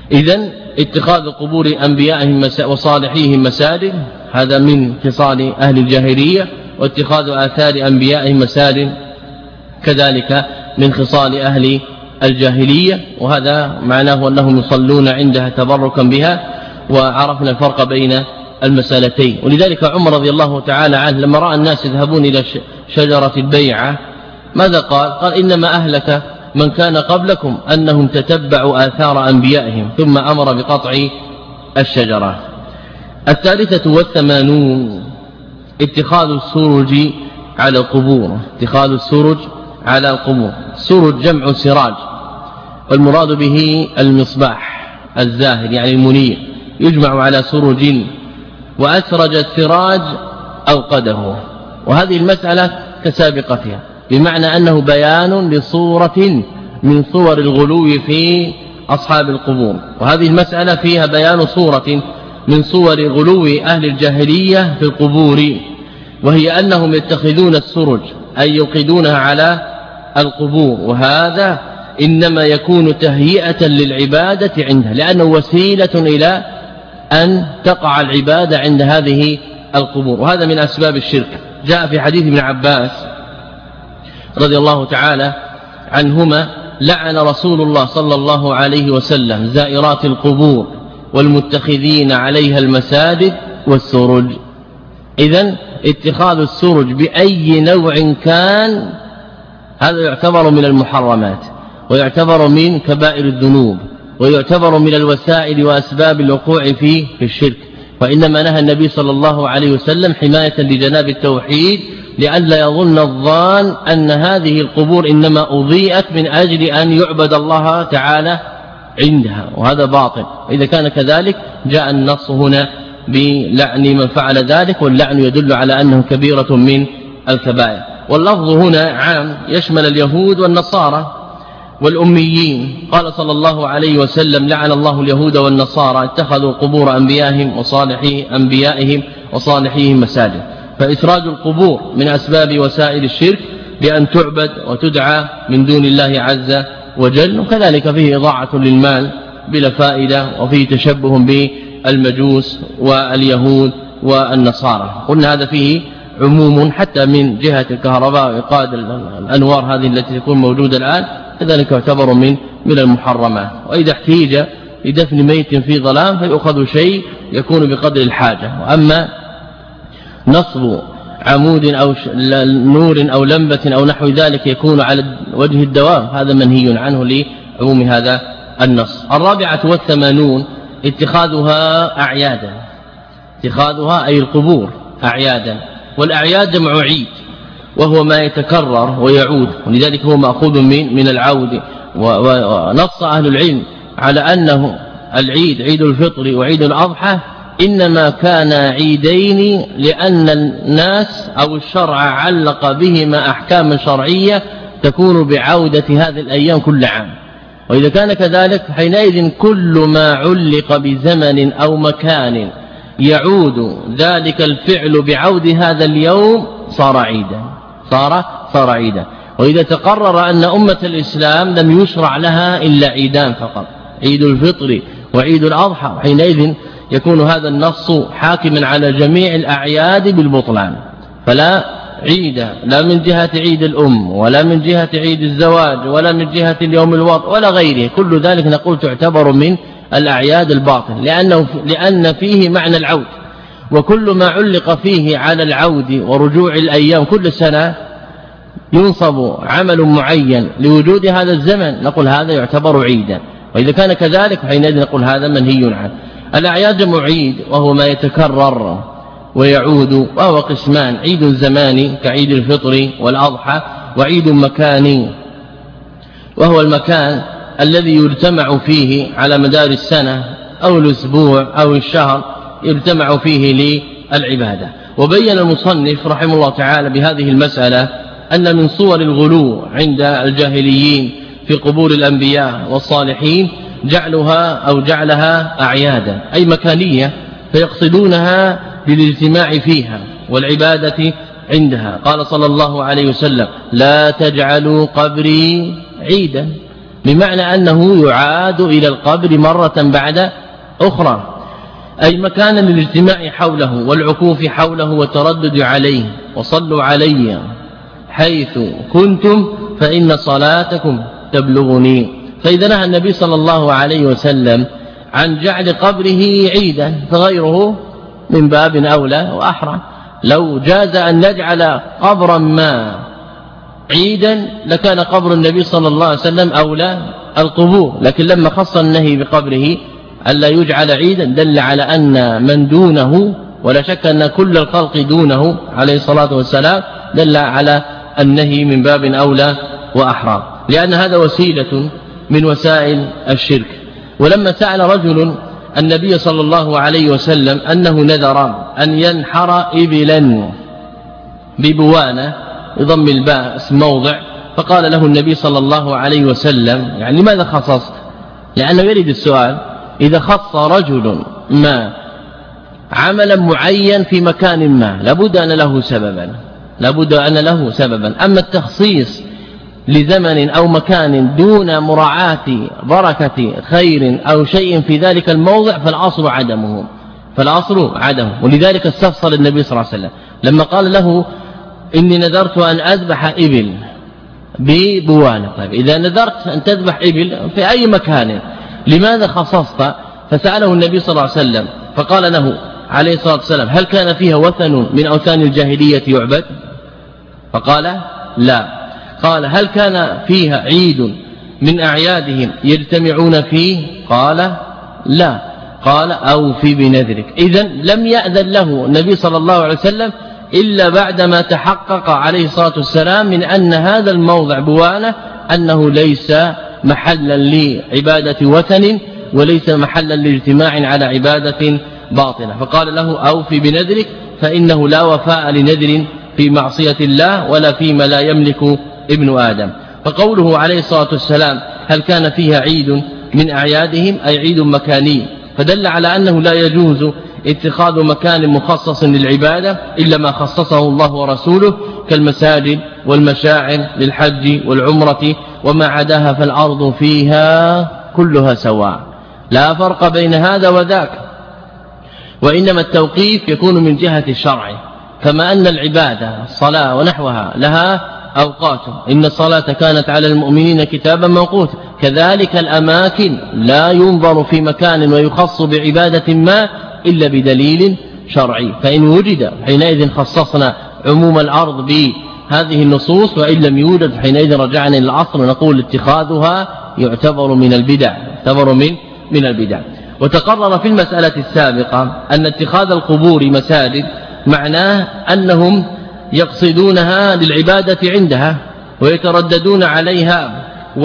[SPEAKER 1] إذن اتخاذ قبور أنبيائهم وصالحيهم مساجد هذا من خصال أهل الجاهلية، واتخاذ آثار أنبيائهم مساجد كذلك من خصال أهل الجاهلية، وهذا معناه أنهم يصلون عندها تبركا بها، وعرفنا الفرق بين المسألتين. ولذلك عمر رضي الله تعالى عنه لما رأى الناس يذهبون إلى شجرة البيعة ماذا قال؟ قال إنما أهلك من كان قبلكم أنهم تتبعوا آثار أنبيائهم، ثم أمر بقطع الشجرة. الثالثة والثمانون اتخاذ السرج على القبور. اتخاذ السرج على القبور، السرج جمع سراج، والمراد به المصباح الزاهر يعني المنير، يجمع على سرج، وأسرج السراج أوقده. وهذه المسألة كسابقتها، بمعنى أنه بيان لصورة من صور الغلو في أصحاب القبور، وهذه المسألة فيها بيان صورة من صور غلو أهل الجاهلية في القبور، وهي أنهم يتخذون السرج أي يوقدونها على القبور، وهذا إنما يكون تهيئة للعبادة عندها، لأنه وسيلة إلى أن تقع العبادة عند هذه القبور، وهذا من أسباب الشرك. جاء في حديث ابن عباس رضي الله تعالى عنهما: لعن رسول الله صلى الله عليه وسلم زائرات القبور والمتخذين عليها المساجد والسرج. إذن اتخاذ السرج بأي نوع كان هذا يعتبر من المحرمات، ويعتبر من كبائر الذنوب، ويعتبر من الوسائل وأسباب الوقوع فيه في الشرك. وإنما نهى النبي صلى الله عليه وسلم حماية لجناب التوحيد، لئلا يظن الظان أن هذه القبور إنما أضيئت من أجل أن يعبد الله تعالى عندها، وهذا باطل. وإذا كان كذلك جاء النص هنا بلعن من فعل ذلك، واللعن يدل على أنه كبيرة من الكبائر. واللفظ هنا عام يشمل اليهود والنصارى والأميين. قال صلى الله عليه وسلم: لعن الله اليهود والنصارى اتخذوا قبور أنبيائهم وصالحي أنبيائهم وصالحيهم مساجد. فإسراج القبور من أسباب وسائل الشرك بأن تعبد وتدعى من دون الله عز وجل، وكذلك فيه إضاعة للمال بلا فائدة، وفيه تشبه بالمجوس واليهود والنصارى. قلنا هذا فيه عموم حتى من جهة الكهرباء وإيقاد الأنوار هذه التي تكون موجودة الآن، كذلك يعتبر من من المحرمات. وإذا احتيج لدفن ميت في ظلام فيأخذ شيء يكون بقدر الحاجة. وأما نصب عمود أو نور أو لمبة أو نحو ذلك يكون على وجه الدوام هذا منهي عنه لعموم هذا النص. الرابعة والثمانون اتخاذها أعيادا. اتخاذها أي القبور أعيادا، والأعياد جمع عيد، وهو ما يتكرر ويعود، ولذلك هو مأخوذ من من العود. ونص أهل العلم على أنه العيد عيد الفطر وعيد الأضحى إنما كان عيدين لأن الناس أو الشرع علق بهما أحكام شرعية تكون بعودة هذه الأيام كل عام. وإذا كان كذلك حينئذ كل ما علق بزمن أو مكان يعود ذلك الفعل بعود هذا اليوم صار عيدا صار صار عيدا. وإذا تقرر أن أمة الإسلام لم يشرع لها إلا عيدان فقط، عيد الفطر وعيد الأضحى، حينئذ يكون هذا النص حاكما على جميع الأعياد بالبطلان. فلا عيد لا من جهة عيد الأم ولا من جهة عيد الزواج ولا من جهة اليوم الوطن ولا غيره، كل ذلك نقول تعتبر من الأعياد الباطل، لأنه لأن فيه معنى العود، وكل ما علق فيه على العود ورجوع الأيام كل سنة ينصب عمل معين لوجود هذا الزمن، نقول هذا يعتبر عيدا. وإذا كان كذلك حينئذ نقول هذا منهي عنه. الأعياد جمع عيد، وهو ما يتكرر ويعود، وهو قسمان: عيد زماني كعيد الفطر والأضحى، وعيد مكاني وهو المكان الذي يجتمع فيه على مدار السنة أو الأسبوع أو الشهر يجتمع فيه للعبادة. وبين المصنف رحمه الله تعالى بهذه المسألة أن من صور الغلو عند الجاهليين في قبور الأنبياء والصالحين جعلها أو جعلها أعيادا أي مكانية، فيقصدونها بالاجتماع فيها والعبادة عندها. قال صلى الله عليه وسلم: لا تجعلوا قبري عيدا، بمعنى أنه يعاد إلى القبر مرة بعد أخرى، أي مكانا للاجتماع حوله والعكوف حوله والتردد عليه. وصلوا علي حيث كنتم فإن صلاتكم تبلغني. فإذا نهى النبي صلى الله عليه وسلم عن جعل قبره عيدا فغيره من باب أولى وأحرى. لو جاز أن نجعل قبرا ما عيدا لكان قبر النبي صلى الله عليه وسلم أولى القبور، لكن لما خص النهي بقبره ألا يجعل عيدا دل على أن من دونه، ولا شك أن كل الخلق دونه عليه الصلاة والسلام، دل على النهي من باب أولى وأحرى، لأن هذا وسيلة من وسائل الشرك. ولما سأل رجل النبي صلى الله عليه وسلم أنه نذر أن ينحر إبلا ببوانة بضم الباء اسم موضع، فقال له النبي صلى الله عليه وسلم يعني لماذا خصصت؟ لأنه يريد السؤال إذا خص رجل ما عملا معين في مكان ما لابد أن له سببا لابد أن له سببا أما التخصيص لزمن أو مكان دون مراعاة بركة خير أو شيء في ذلك الموضع فالأصل عدمه فالأصل عدمه ولذلك استفصل النبي صلى الله عليه وسلم لما قال له إني نذرت أن أذبح إبل ببوانة. طيب إذا نذرت أن تذبح إبل في أي مكان لماذا خصصت؟ فسأله النبي صلى الله عليه وسلم فقال له عليه الصلاة والسلام هل كان فيها وثن من أوثان الجاهلية يعبد؟ فقال لا. قال هل كان فيها عيد من أعيادهم يجتمعون فيه؟ قال لا. قال أوفي بنذرك. إذن لم يأذن له النبي صلى الله عليه وسلم إلا بعدما تحقق عليه الصلاة والسلام من أن هذا الموضع بوانة أنه ليس محلا لعبادة وثن وليس محلا لاجتماع على عبادة باطنة، فقال له أوفي بنذرك فإنه لا وفاء لنذر في معصية الله ولا فيما لا يملك ابن آدم. فقوله عليه الصلاة والسلام هل كان فيها عيد من أعيادهم أي عيد مكاني، فدل على أنه لا يجوز اتخاذ مكان مخصص للعبادة إلا ما خصصه الله ورسوله كالمساجد والمشاعر للحج والعمرة وما عداها فالأرض فيها كلها سواء لا فرق بين هذا وذاك، وإنما التوقيف يكون من جهة الشرع، كما أن العبادة الصلاة ونحوها لها أوقات إن الصلاة كانت على المؤمنين كتابا موقوتا، كذلك الأماكن لا ينظر في مكان ويخص بعبادة ما إلا بدليل شرعي، فإن وجد حينئذ خصصنا عموم الأرض بهذه النصوص، وإن لم يوجد حينئذ رجعنا إلى الأصل ونقول اتخاذها يعتبر من البدع يعتبر من من البدع. وتقرر في المسألة السابقة أن اتخاذ القبور مساجد معناه أنهم يقصدونها للعبادة عندها ويترددون عليها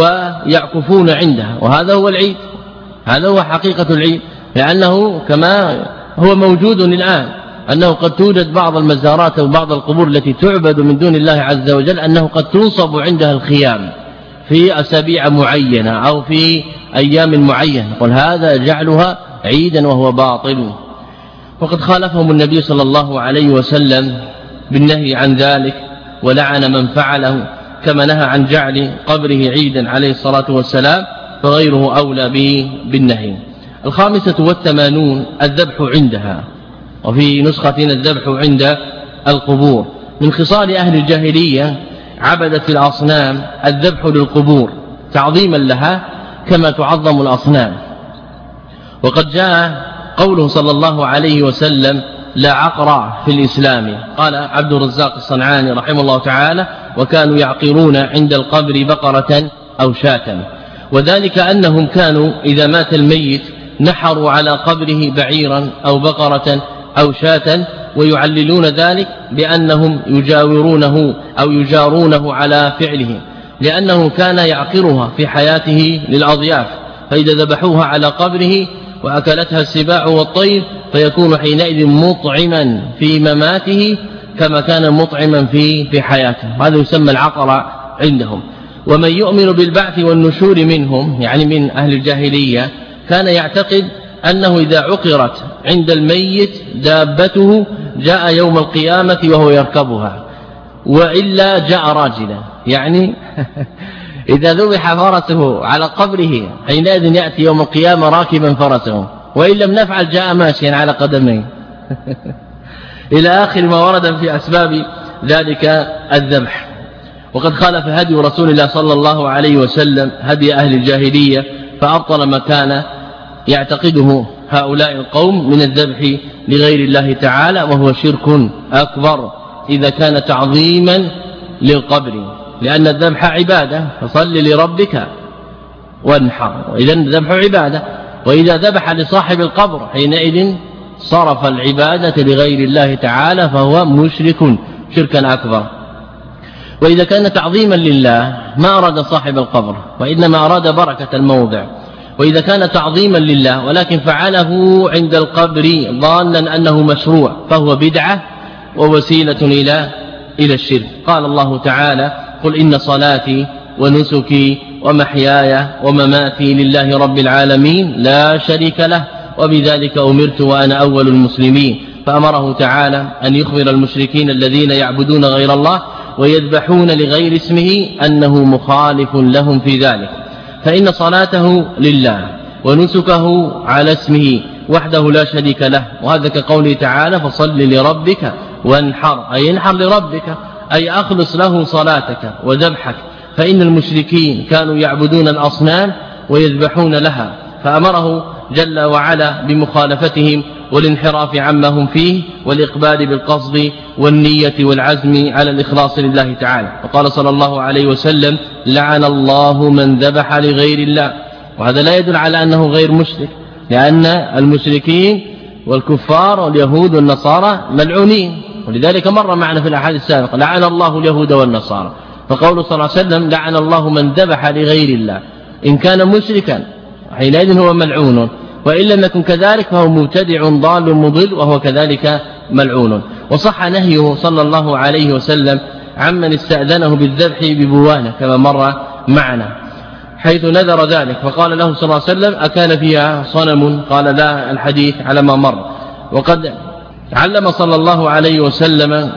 [SPEAKER 1] ويعكفون عندها، وهذا هو العيد، هذا هو حقيقة العيد، لأنه كما هو موجود الآن أنه قد توجد بعض المزارات أو بعض القبور التي تعبد من دون الله عز وجل أنه قد تنصب عندها الخيام في أسابيع معينة أو في أيام معينة، قل هذا جعلها عيدا وهو باطل. وقد خالفهم النبي صلى الله عليه وسلم بالنهي عن ذلك ولعن من فعله، كما نهى عن جعل قبره عيدا عليه الصلاة والسلام فغيره أولى به بالنهي. الخامسة والثمانون الذبح عندها، وفي نسختنا الذبح عند القبور. من خصال أهل الجاهلية عبدة الأصنام الذبح للقبور تعظيما لها كما تعظم الأصنام، وقد جاء قوله صلى الله عليه وسلم لا عقر في الإسلام. قال عبد الرزاق الصنعاني رحمه الله تعالى وكانوا يعقرون عند القبر بقرة أو شاة، وذلك أنهم كانوا إذا مات الميت نحروا على قبره بعيرا أو بقرة أو شاة، ويعللون ذلك بأنهم يجاورونه أو يجارونه على فعله، لأنه كان يعقرها في حياته للأضياف، فإذا ذبحوها على قبره وأكلتها السباع والطير فيكون حينئذ مطعما في مماته كما كان مطعما في في حياته، هذا يسمى العقر عندهم. ومن يؤمن بالبعث والنشور منهم يعني من أهل الجاهلية كان يعتقد أنه إذا عقرت عند الميت دابته جاء يوم القيامة وهو يركبها، وإلا جاء راجلا، يعني إذا ذبح فرسه على قبره حينئذ يأتي يوم القيامة راكبا فرسه، وإن لم نفعل جاء ماشيا على قدميه إلى آخر ما ورد في أسباب ذلك الذبح. وقد خالف هدي رسول الله صلى الله عليه وسلم هدي أهل الجاهلية، فأبطل ما كان يعتقده هؤلاء القوم من الذبح لغير الله تعالى، وهو شرك أكبر إذا كان تعظيما للقبر، لأن الذبح عبادة، فصل لربك وانحر، وإذا الذبح عبادة. وإذا ذبح لصاحب القبر حينئذ صرف العبادة لغير الله تعالى، فهو مشرك شركا أكبر. وإذا كان تعظيما لله ما أراد صاحب القبر، وإنما أراد بركة الموضع. وإذا كان تعظيما لله ولكن فعله عند القبر ظانا أنه مشروع، فهو بدعة ووسيلة إلى إلى الشرك. قال الله تعالى: قل إن صلاتي ونسكي ومحياي ومماتي لله رب العالمين لا شريك له وبذلك أمرت وأنا أول المسلمين. فأمره تعالى أن يخبر المشركين الذين يعبدون غير الله ويذبحون لغير اسمه أنه مخالف لهم في ذلك، فإن صلاته لله ونسكه على اسمه وحده لا شريك له. وهذا كقوله تعالى: فصل لربك وانحر، أي انحر لربك، أي أخلص له صلاتك وذبحك. فإن المشركين كانوا يعبدون الأصنام ويذبحون لها، فأمره جل وعلا بمخالفتهم والانحراف عما هم فيه والإقبال بالقصد والنية والعزم على الإخلاص لله تعالى. وقال صلى الله عليه وسلم: لعن الله من ذبح لغير الله. وهذا لا يدل على أنه غير مشرك، لأن المشركين والكفار واليهود والنصارى ملعونين، ولذلك مر معنا في الأحاديث السابقة: لعن الله اليهود والنصارى. فقول صلى الله عليه وسلم: لعن الله من ذبح لغير الله، إن كان مشركا حينئذ هو ملعون، وإن لم يكن كذلك فهو مبتدع ضال مضل وهو كذلك ملعون. وصح نهيه صلى الله عليه وسلم عمن استأذنه بالذبح ببوانة كما مر معنا، حيث نذر ذلك، فقال له صلى الله عليه وسلم: أكان فيها صنم؟ قال: لا، الحديث على ما مر. وقد علم صلى الله عليه وسلم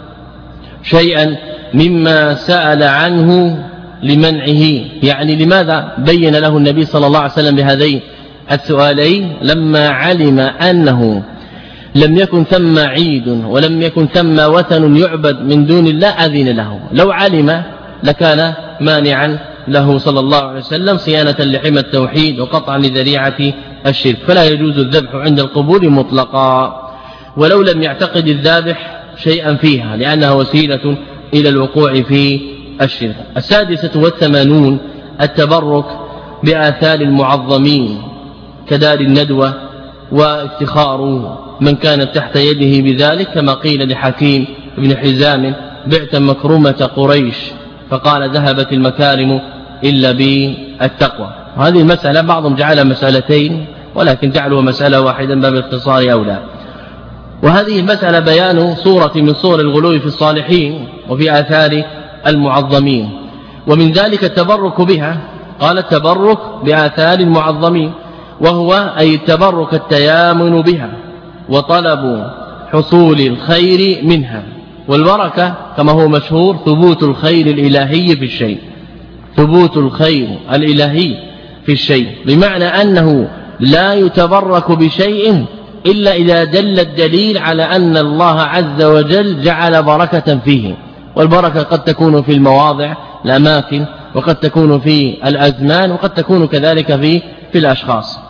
[SPEAKER 1] شيئا مما سأل عنه لمنعه، يعني لماذا بين له النبي صلى الله عليه وسلم بهذين السؤالين؟ لما علم أنه لم يكن ثم عيد ولم يكن ثم وثن يعبد من دون الله أذن له. لو علم لكان مانعا له صلى الله عليه وسلم صيانة لحمى التوحيد وقطعا لذريعة الشرك، فلا يجوز الذبح عند القبور مطلقا ولو لم يعتقد الذابح شيئا فيها، لأنها وسيلة إلى الوقوع في الشرك. السادسة والثمانون: التبرك بآثار المعظمين كدار الندوة وافتخار من كانت تحت يده بذلك، كما قيل لحكيم بن حزام: بعت مكرمة قريش، فقال: ذهبت المكارم إلا بالتقوى. وهذه المسألة بعضهم جعلها مسألتين، ولكن جعلها مسألة واحدا باب الاختصار أولى. وهذه المسألة بيان صورة من صور الغلو في الصالحين وفي آثار المعظمين، ومن ذلك التبرك بها. قال: التبرك بآثار المعظمين، وهو أي التبرك التيامن بها وطلب حصول الخير منها. والبركة كما هو مشهور ثبوت الخير الإلهي في الشيء، ثبوت الخير الإلهي في الشيء، بمعنى أنه لا يتبرك بشيء إلا إذا دل الدليل على أن الله عز وجل جعل بركة فيه. والبركة قد تكون في المواضع الأماكن، وقد تكون في الأزمان، وقد تكون كذلك في في الأشخاص.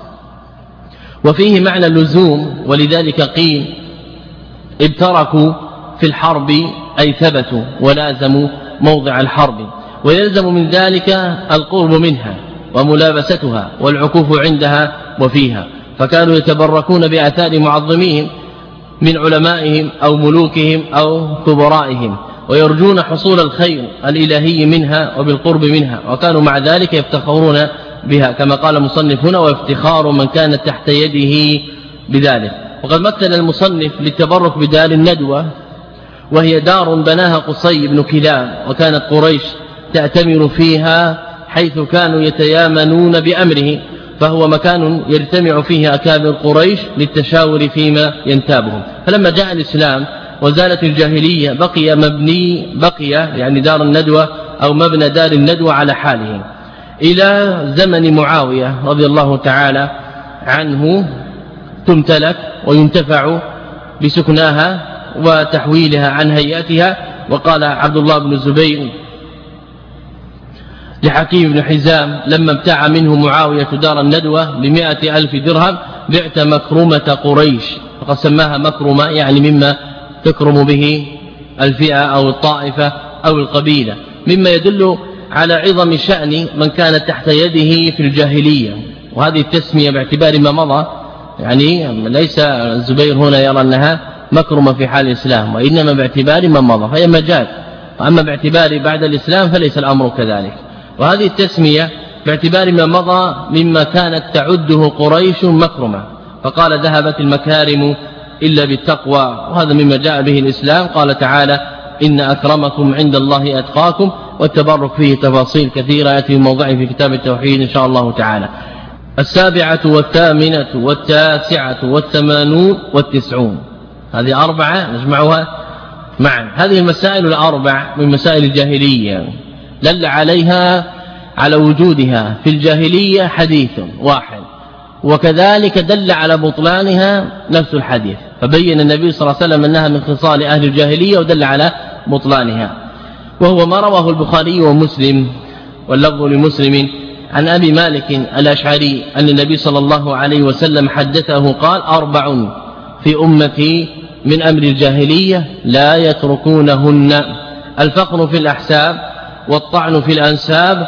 [SPEAKER 1] وفيه معنى اللزوم، ولذلك قيل: ابتركوا في الحرب، أي ثبتوا ولازموا موضع الحرب. ويلزم من ذلك القرب منها وملابستها والعكوف عندها وفيها، فكانوا يتبركون بآثار معظميهم من علمائهم أو ملوكهم أو كبرائهم، ويرجون حصول الخير الإلهي منها وبالقرب منها، وكانوا مع ذلك يفتخرون بها، كما قال المصنف هنا: وافتخار من كانت تحت يده بذلك. وقد مثل المصنف للتبرك بدار الندوة، وهي دار بناها قصي بن كلاب، وكانت قريش تأتمر فيها حيث كانوا يتيامنون بأمره، فهو مكان يجتمع فيه أكابر قريش للتشاور فيما ينتابهم. فلما جاء الإسلام وزالت الجاهلية بقي مبني بقي يعني دار الندوة أو مبنى دار الندوة على حاله إلى زمن معاوية رضي الله تعالى عنه تمتلك وينتفع بسكناها وتحويلها عن هيئتها. وقال عبد الله بن الزبير لحكيم بن حزام لما ابتاع منه معاوية دار الندوة بمئة ألف درهم بعت مكرمة قريش، فقد سماها مكرمة يعني مما تكرم به الفئة أو الطائفة أو القبيلة، مما يدل على عظم شأن من كانت تحت يده في الجاهلية. وهذه التسمية باعتبار ما مضى، يعني ليس الزبير هنا يرى أنها مكرمة في حال الإسلام، وإنما باعتبار ما مضى فهي مجال، وأما باعتبار بعد الإسلام فليس الأمر كذلك. وهذه التسمية باعتبار ما مضى مما كانت تعده قريش مكرمة، فقال ذهبت المكارم إلا بالتقوى، وهذا مما جاء به الإسلام. قال تعالى إن أكرمكم عند الله أتقاكم، والتبرك فيه تفاصيل كثيرة يأتي في موضعه في كتاب التوحيد إن شاء الله تعالى. السابعة والثامنة والتاسعة والثمانون والتسعون، هذه أربعة نجمعها معا. هذه المسائل الأربع من مسائل الجاهلية دل عليها على وجودها في الجاهلية حديث واحد، وكذلك دل على بطلانها نفس الحديث، فبين النبي صلى الله عليه وسلم أنها من خصال أهل الجاهلية ودل على بطلانها. وهو ما رواه البخاري ومسلم واللفظ لمسلم عن أبي مالك الأشعري أن النبي صلى الله عليه وسلم حدثه قال أربع في أمتي من أمر الجاهلية لا يتركونهن: الفقر في الأحساب، والطعن في الأنساب،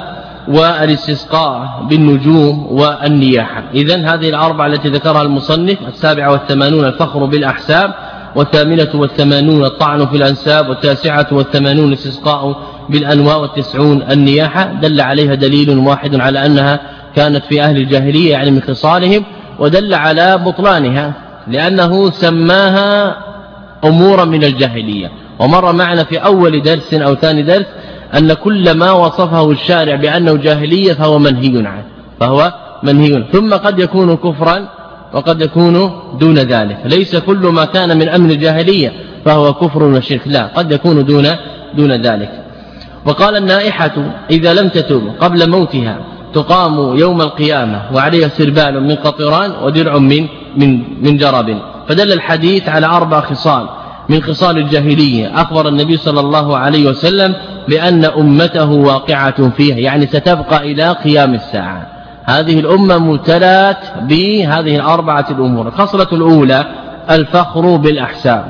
[SPEAKER 1] والاستسقاء بالنجوم، والنياحة. إذن هذه الأربعة التي ذكرها المصنف: السابعة والثمانون الفخر بالأحساب، والثامنة والثمانون الطعن في الأنساب، والتاسعة والثمانون الاستسقاء بالأنواع، والتسعون النياحة، دل عليها دليل واحد على أنها كانت في أهل الجاهلية يعني من خصالهم، ودل على بطلانها لأنه سماها أمورا من الجاهلية. ومر معنا في أول درس أو ثاني درس أن كل ما وصفه الشارع بأنه جاهلية فهو منهي عنه فهو منهي، ثم قد يكون كفرا وقد يكون دون ذلك. ليس كل ما كان من أمن الجاهلية فهو كفر وشرك، لا، قد يكون دون دون ذلك. وقال النائحة إذا لم تتب قبل موتها تقام يوم القيامة وعليها سربال من قطران ودرع من من من جرب. فدل الحديث على أربع خصال من خصال الجاهلية أخبر النبي صلى الله عليه وسلم بأن أمته واقعة فيها، يعني ستبقى إلى قيام الساعة. هذه الأمة مبتلات بهذه الأربعة الأمور. الخصلة الأولى الفخر بالأحساب.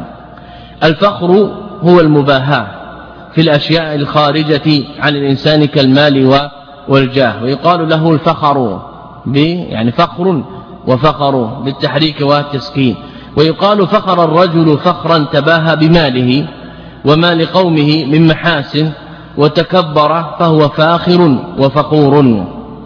[SPEAKER 1] الفخر هو المباهاة في الأشياء الخارجة عن الإنسان كالمال والجاه، ويقال له الفخر يعني فخر وفخر بالتحريك والتسكين. ويقال فخر الرجل فخرا تباهى بماله ومال قومه من محاسن، وتكبر فهو فاخر وفخور.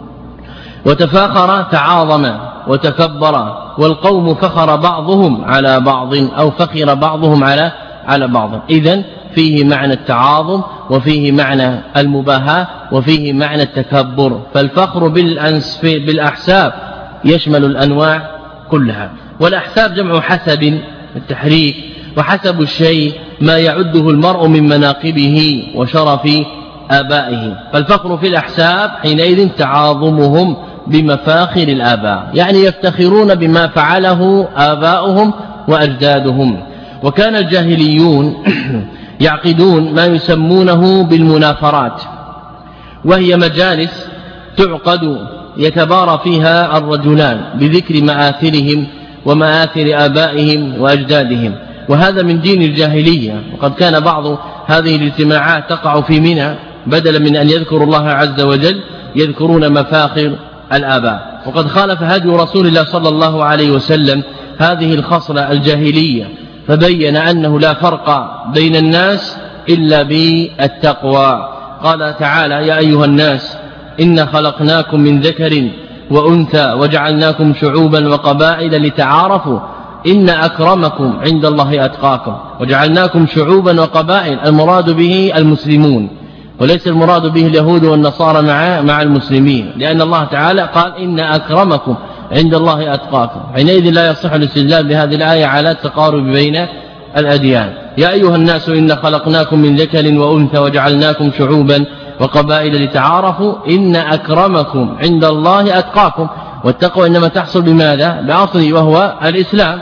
[SPEAKER 1] وتفاخر تعاظم وتكبر، والقوم فخر بعضهم على بعض أو فخر بعضهم على على بعض. إذن فيه معنى التعاظم وفيه معنى المباهاة وفيه معنى التكبر. فالفخر بالأحساب يشمل الأنواع كلها. والأحساب جمع حسب التحريك، وحسب الشيء ما يعده المرء من مناقبه وشرف آبائه. فالفخر في الأحساب حينئذ تعاظمهم بمفاخر الآباء، يعني يفتخرون بما فعله آباؤهم وأجدادهم. وكان الجاهليون يعقدون ما يسمونه بالمنافرات، وهي مجالس تعقد يتبارى فيها الرجلان بذكر مآثرهم ومآثر آبائهم وأجدادهم، وهذا من دين الجاهلية. وقد كان بعض هذه الاجتماعات تقع في منى، بدلا من أن يذكروا الله عز وجل يذكرون مفاخر الآباء. وقد خالف هدي رسول الله صلى الله عليه وسلم هذه الخصلة الجاهلية، فبين أنه لا فرق بين الناس إلا بالتقوى. قال تعالى يا أيها الناس إنا خلقناكم من ذكر وأنثى وجعلناكم شعوبا وقبائل لتعارفوا إن أكرمكم عند الله أتقاكم. وجعلناكم شعوبا وقبائل، المراد به المسلمون، وليس المراد به اليهود والنصارى مع مع المسلمين، لأن الله تعالى قال إن أكرمكم عند الله أتقاكم. حينئذ لا يصح الاستدلال بهذه الآية على التقارب بين الأديان. يا أيها الناس إن خلقناكم من ذكر وأنثى وجعلناكم شعوبا وقبائل لتعارفوا إن أكرمكم عند الله أتقاكم. والتقوى إنما تحصل بماذا؟ بأصله وهو الإسلام.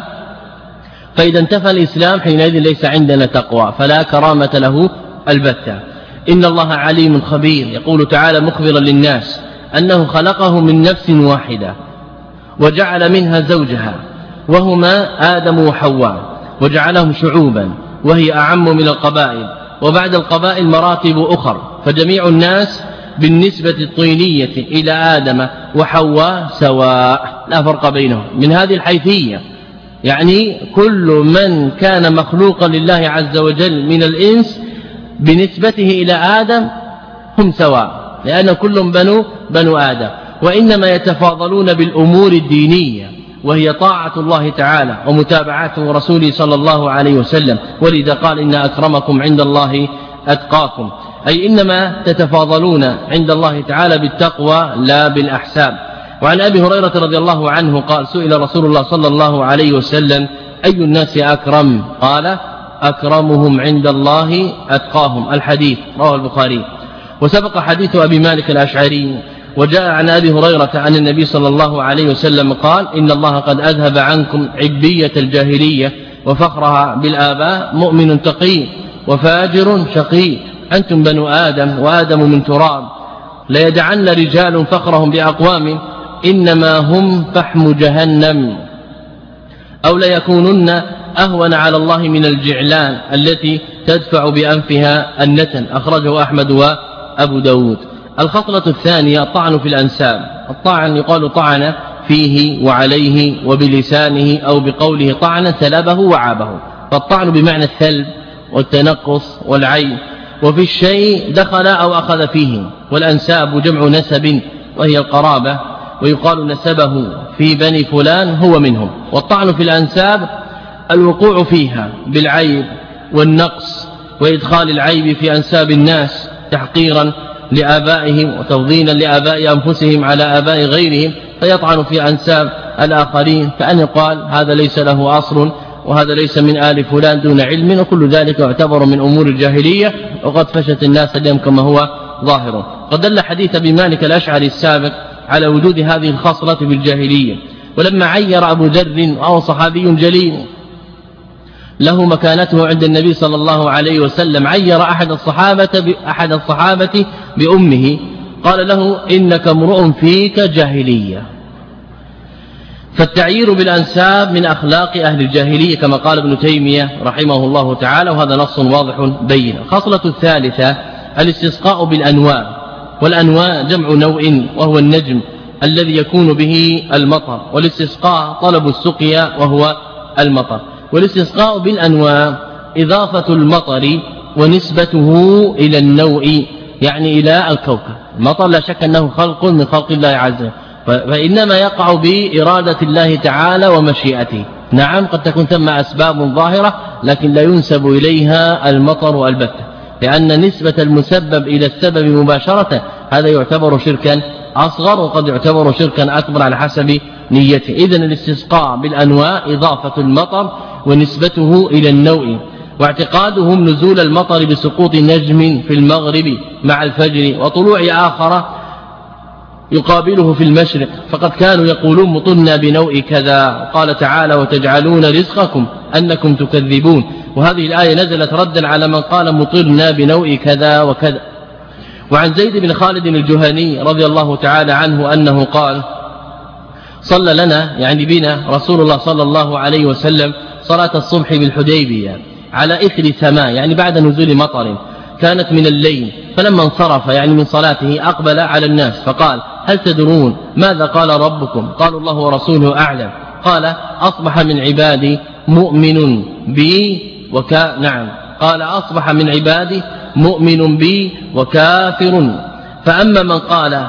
[SPEAKER 1] فإذا انتفى الإسلام حينئذ ليس عندنا تقوى، فلا كرامة له البتة. إن الله عليم خبير، يقول تعالى مخبرا للناس أنه خلقه من نفس واحدة وجعل منها زوجها وهما آدم وحواء وجعلهم شعوبا وهي أعم من القبائل، وبعد القبائل مراتب أخر، فجميع الناس بالنسبة الطينية إلى آدم وحواء سواء لا فرق بينهم من هذه الحيثية. يعني كل من كان مخلوقا لله عز وجل من الإنس بنسبته إلى آدم هم سواء، لأن كلهم بنو بنو آدم، وإنما يتفاضلون بالأمور الدينية وهي طاعة الله تعالى ومتابعته رسوله صلى الله عليه وسلم. ولذا قال إن أكرمكم عند الله أتقاكم، أي إنما تتفاضلون عند الله تعالى بالتقوى لا بالأحساب. وعن أبي هريرة رضي الله عنه قال سئل رسول الله صلى الله عليه وسلم أي الناس أكرم؟ قال أكرمهم عند الله أتقاهم. الحديث رواه البخاري. وسبق حديث أبي مالك الأشعري. وجاء عن أبي هريرة عن النبي صلى الله عليه وسلم قال إن الله قد أذهب عنكم عبية الجاهلية وفخرها بالآباء، مؤمن تقي وفاجر شقي، أنتم بنو آدم وآدم من تراب، ليدعن رجال فخرهم بأقوام إنما هم فحم جهنم، أو ليكونن أهون على الله من الجعلان التي تدفع بأنفها النتن. أخرجه أحمد وأبو داود. الخصلة الثانية الطعن في الأنساب. الطعن يقال طعن فيه وعليه وبلسانه أو بقوله طعن سلبه وعابه، فالطعن بمعنى الثلب والتنقص والعيب، وفي الشيء دخل أو أخذ فيه. والأنساب جمع نسب وهي القرابة، ويقال نسبه في بني فلان هو منهم. والطعن في الأنساب الوقوع فيها بالعيب والنقص وإدخال العيب في أنساب الناس تحقيرا لآبائهم وتفضيلا لآباء أنفسهم على آباء غيرهم، فيطعن في أنساب الآخرين، كأن يقال هذا ليس له أصل وهذا ليس من آل فلان دون علم، وكل ذلك يعتبر من أمور الجاهلية، وقد فشت الناس اليوم كما هو ظاهر. قد دل حديث أبي مالك الأشعري السابق على وجود هذه الخصلة بالجاهلية. ولما عير أبو ذر وهو صحابي جليل له مكانته عند النبي صلى الله عليه وسلم، عير أحد الصحابة أحد الصحابة بأمه، قال له إنك امرؤ فيك جاهلية. فالتعيير بالأنساب من أخلاق أهل الجاهلية كما قال ابن تيمية رحمه الله تعالى، وهذا نص واضح بين. الخصلة الثالثة الاستسقاء بالأنواء. والأنواء جمع نوء وهو النجم الذي يكون به المطر، والاستسقاء طلب السقيا وهو المطر. والاستسقاء بالأنواء إضافة المطر ونسبته إلى النوء، يعني إلى الكوكب. المطر لا شك أنه خلق من خلق الله عز وجل، فإنما يقع بإرادة الله تعالى ومشيئته. نعم قد تكون ثم أسباب ظاهرة لكن لا ينسب إليها المطر البتة، لأن نسبة المسبب إلى السبب مباشرة هذا يعتبر شركا أصغر، وقد يعتبر شركا أكبر على حسب نيته. إذن الاستسقاء بالأنواء إضافة المطر ونسبته إلى النوء، واعتقادهم نزول المطر بسقوط نجم في المغرب مع الفجر وطلوع آخر يقابله في المشرق، فقد كانوا يقولون مطرنا بنوء كذا. قال تعالى وتجعلون رزقكم أنكم تكذبون، وهذه الآية نزلت ردا على من قال مطرنا بنوء كذا وكذا. وعن زيد بن خالد الجهني رضي الله تعالى عنه أنه قال صلى لنا يعني بنا رسول الله صلى الله عليه وسلم صلاة الصبح بالحديبية على إثر سماء، يعني بعد نزول مطر، كانت من الليل، فلما انصرف يعني من صلاته أقبل على الناس فقال هل تدرون ماذا قال ربكم؟ قالوا الله ورسوله أعلم. قال أصبح من عبادي مؤمن بي وكا نعم قال أصبح من عبادي مؤمن بي وكافر. فأما من قال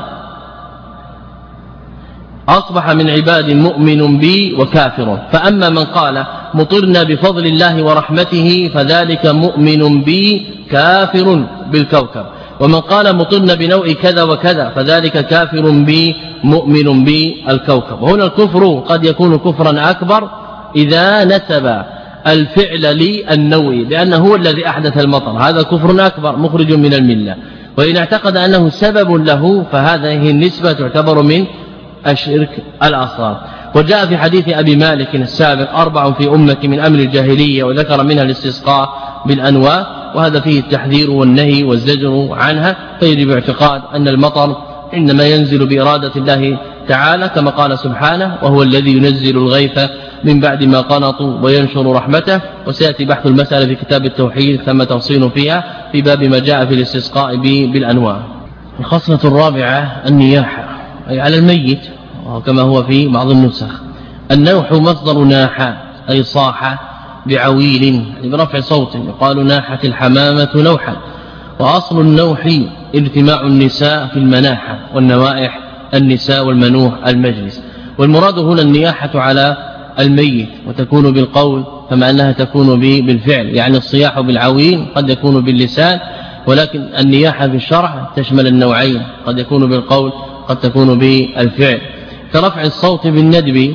[SPEAKER 1] أصبح من عباد مؤمن بي وكافر، فأما من قال مطرنا بفضل الله ورحمته فذلك مؤمن بي كافر بالكوكب، ومن قال مطرنا بنوع كذا وكذا فذلك كافر بي مؤمن بالكوكب. وهنا الكفر قد يكون كفرا أكبر إذا نسب الفعل للنوع، لأنه هو الذي أحدث المطر، هذا كفر أكبر مخرج من الملة. وإن اعتقد أنه سبب له فهذه النسبة تعتبر من الشرك الأصغر. وجاء في حديث أبي مالك السابق أربع في أمتي من أمر الجاهلية وذكر منها الاستسقاء بالأنواء، وهذا فيه التحذير والنهي والزجر عنها. فيجب اعتقاد أن المطر إنما ينزل بإرادة الله تعالى كما قال سبحانه وهو الذي ينزل الغيث من بعد ما قنطوا وينشر رحمته. وسيأتي بحث المسألة في كتاب التوحيد ثم تفصيل فيها في باب ما جاء في الاستسقاء بالأنواع. الخصلة الرابعة النياحة أي على الميت، وكما هو في بعض النسخ. النوح مصدر ناحة أي صاح بعويل برفع صوت، يقال ناحت الحمامة نوحا. وأصل النوح اجتماع النساء في المناحة، والنوائح النساء والمنوح المجلس. والمراد هنا النياحة على الميت، وتكون بالقول كما أنها تكون بالفعل، يعني الصياح بالعويل قد يكون باللسان، ولكن النياحة في الشرع تشمل النوعين، قد يكون بالقول قد تكون بالفعل، كرفع الصوت بالندب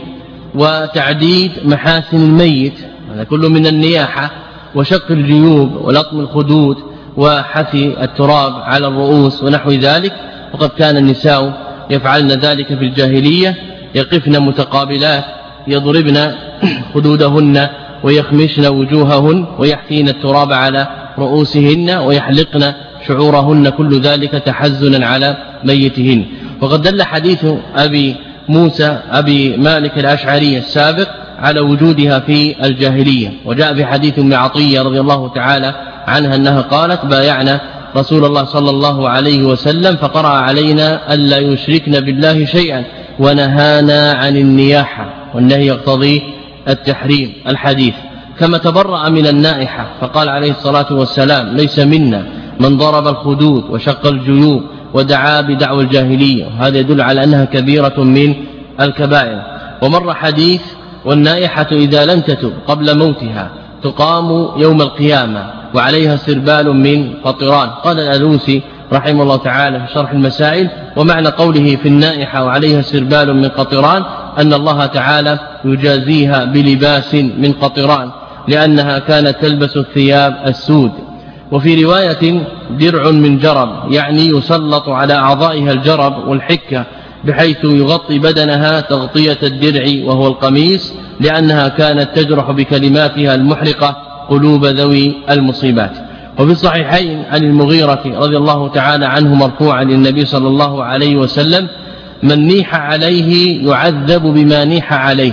[SPEAKER 1] وتعديد محاسن الميت، هذا كله من النياحة، وشق الجيوب ولطم الخدود وحثي التراب على الرؤوس ونحو ذلك. وقد كان النساء يفعلن ذلك في الجاهلية، يقفن متقابلات يضربن خدودهن ويخمشن وجوههن ويحثين التراب على رؤوسهن ويحلقن شعورهن، كل ذلك تحزنا على ميتهن. وقد دل حديث أبي موسى أبي مالك الأشعري السابق على وجودها في الجاهلية. وجاء في حديث ام عطية رضي الله تعالى عنها أنها قالت بايعنا رسول الله صلى الله عليه وسلم فقرأ علينا ألا يشركن بالله شيئا ونهانا عن النياحة، والنهي يقتضي التحريم الحديث. كما تبرأ من النائحة فقال عليه الصلاة والسلام ليس منا من ضرب الخدود وشق الجيوب ودعا بدعوى الجاهلية، وهذا يدل على أنها كبيرة من الكبائر. ومر حديث والنائحة إذا لم تتب قبل موتها تقام يوم القيامة وعليها سربال من قطران. قال الألوسي رحمه الله تعالى في شرح المسائل ومعنى قوله في النائحة وعليها سربال من قطران أن الله تعالى يجازيها بلباس من قطران لأنها كانت تلبس الثياب السود. وفي رواية درع من جرب، يعني يسلط على أعضائها الجرب والحكة بحيث يغطي بدنها تغطية الدرع وهو القميص، لأنها كانت تجرح بكلماتها المحرقة قلوب ذوي المصيبات. وفي الصحيحين عن المغيرة رضي الله تعالى عنه مرفوعا للنبي صلى الله عليه وسلم من نيح عليه يعذب بما نيح عليه.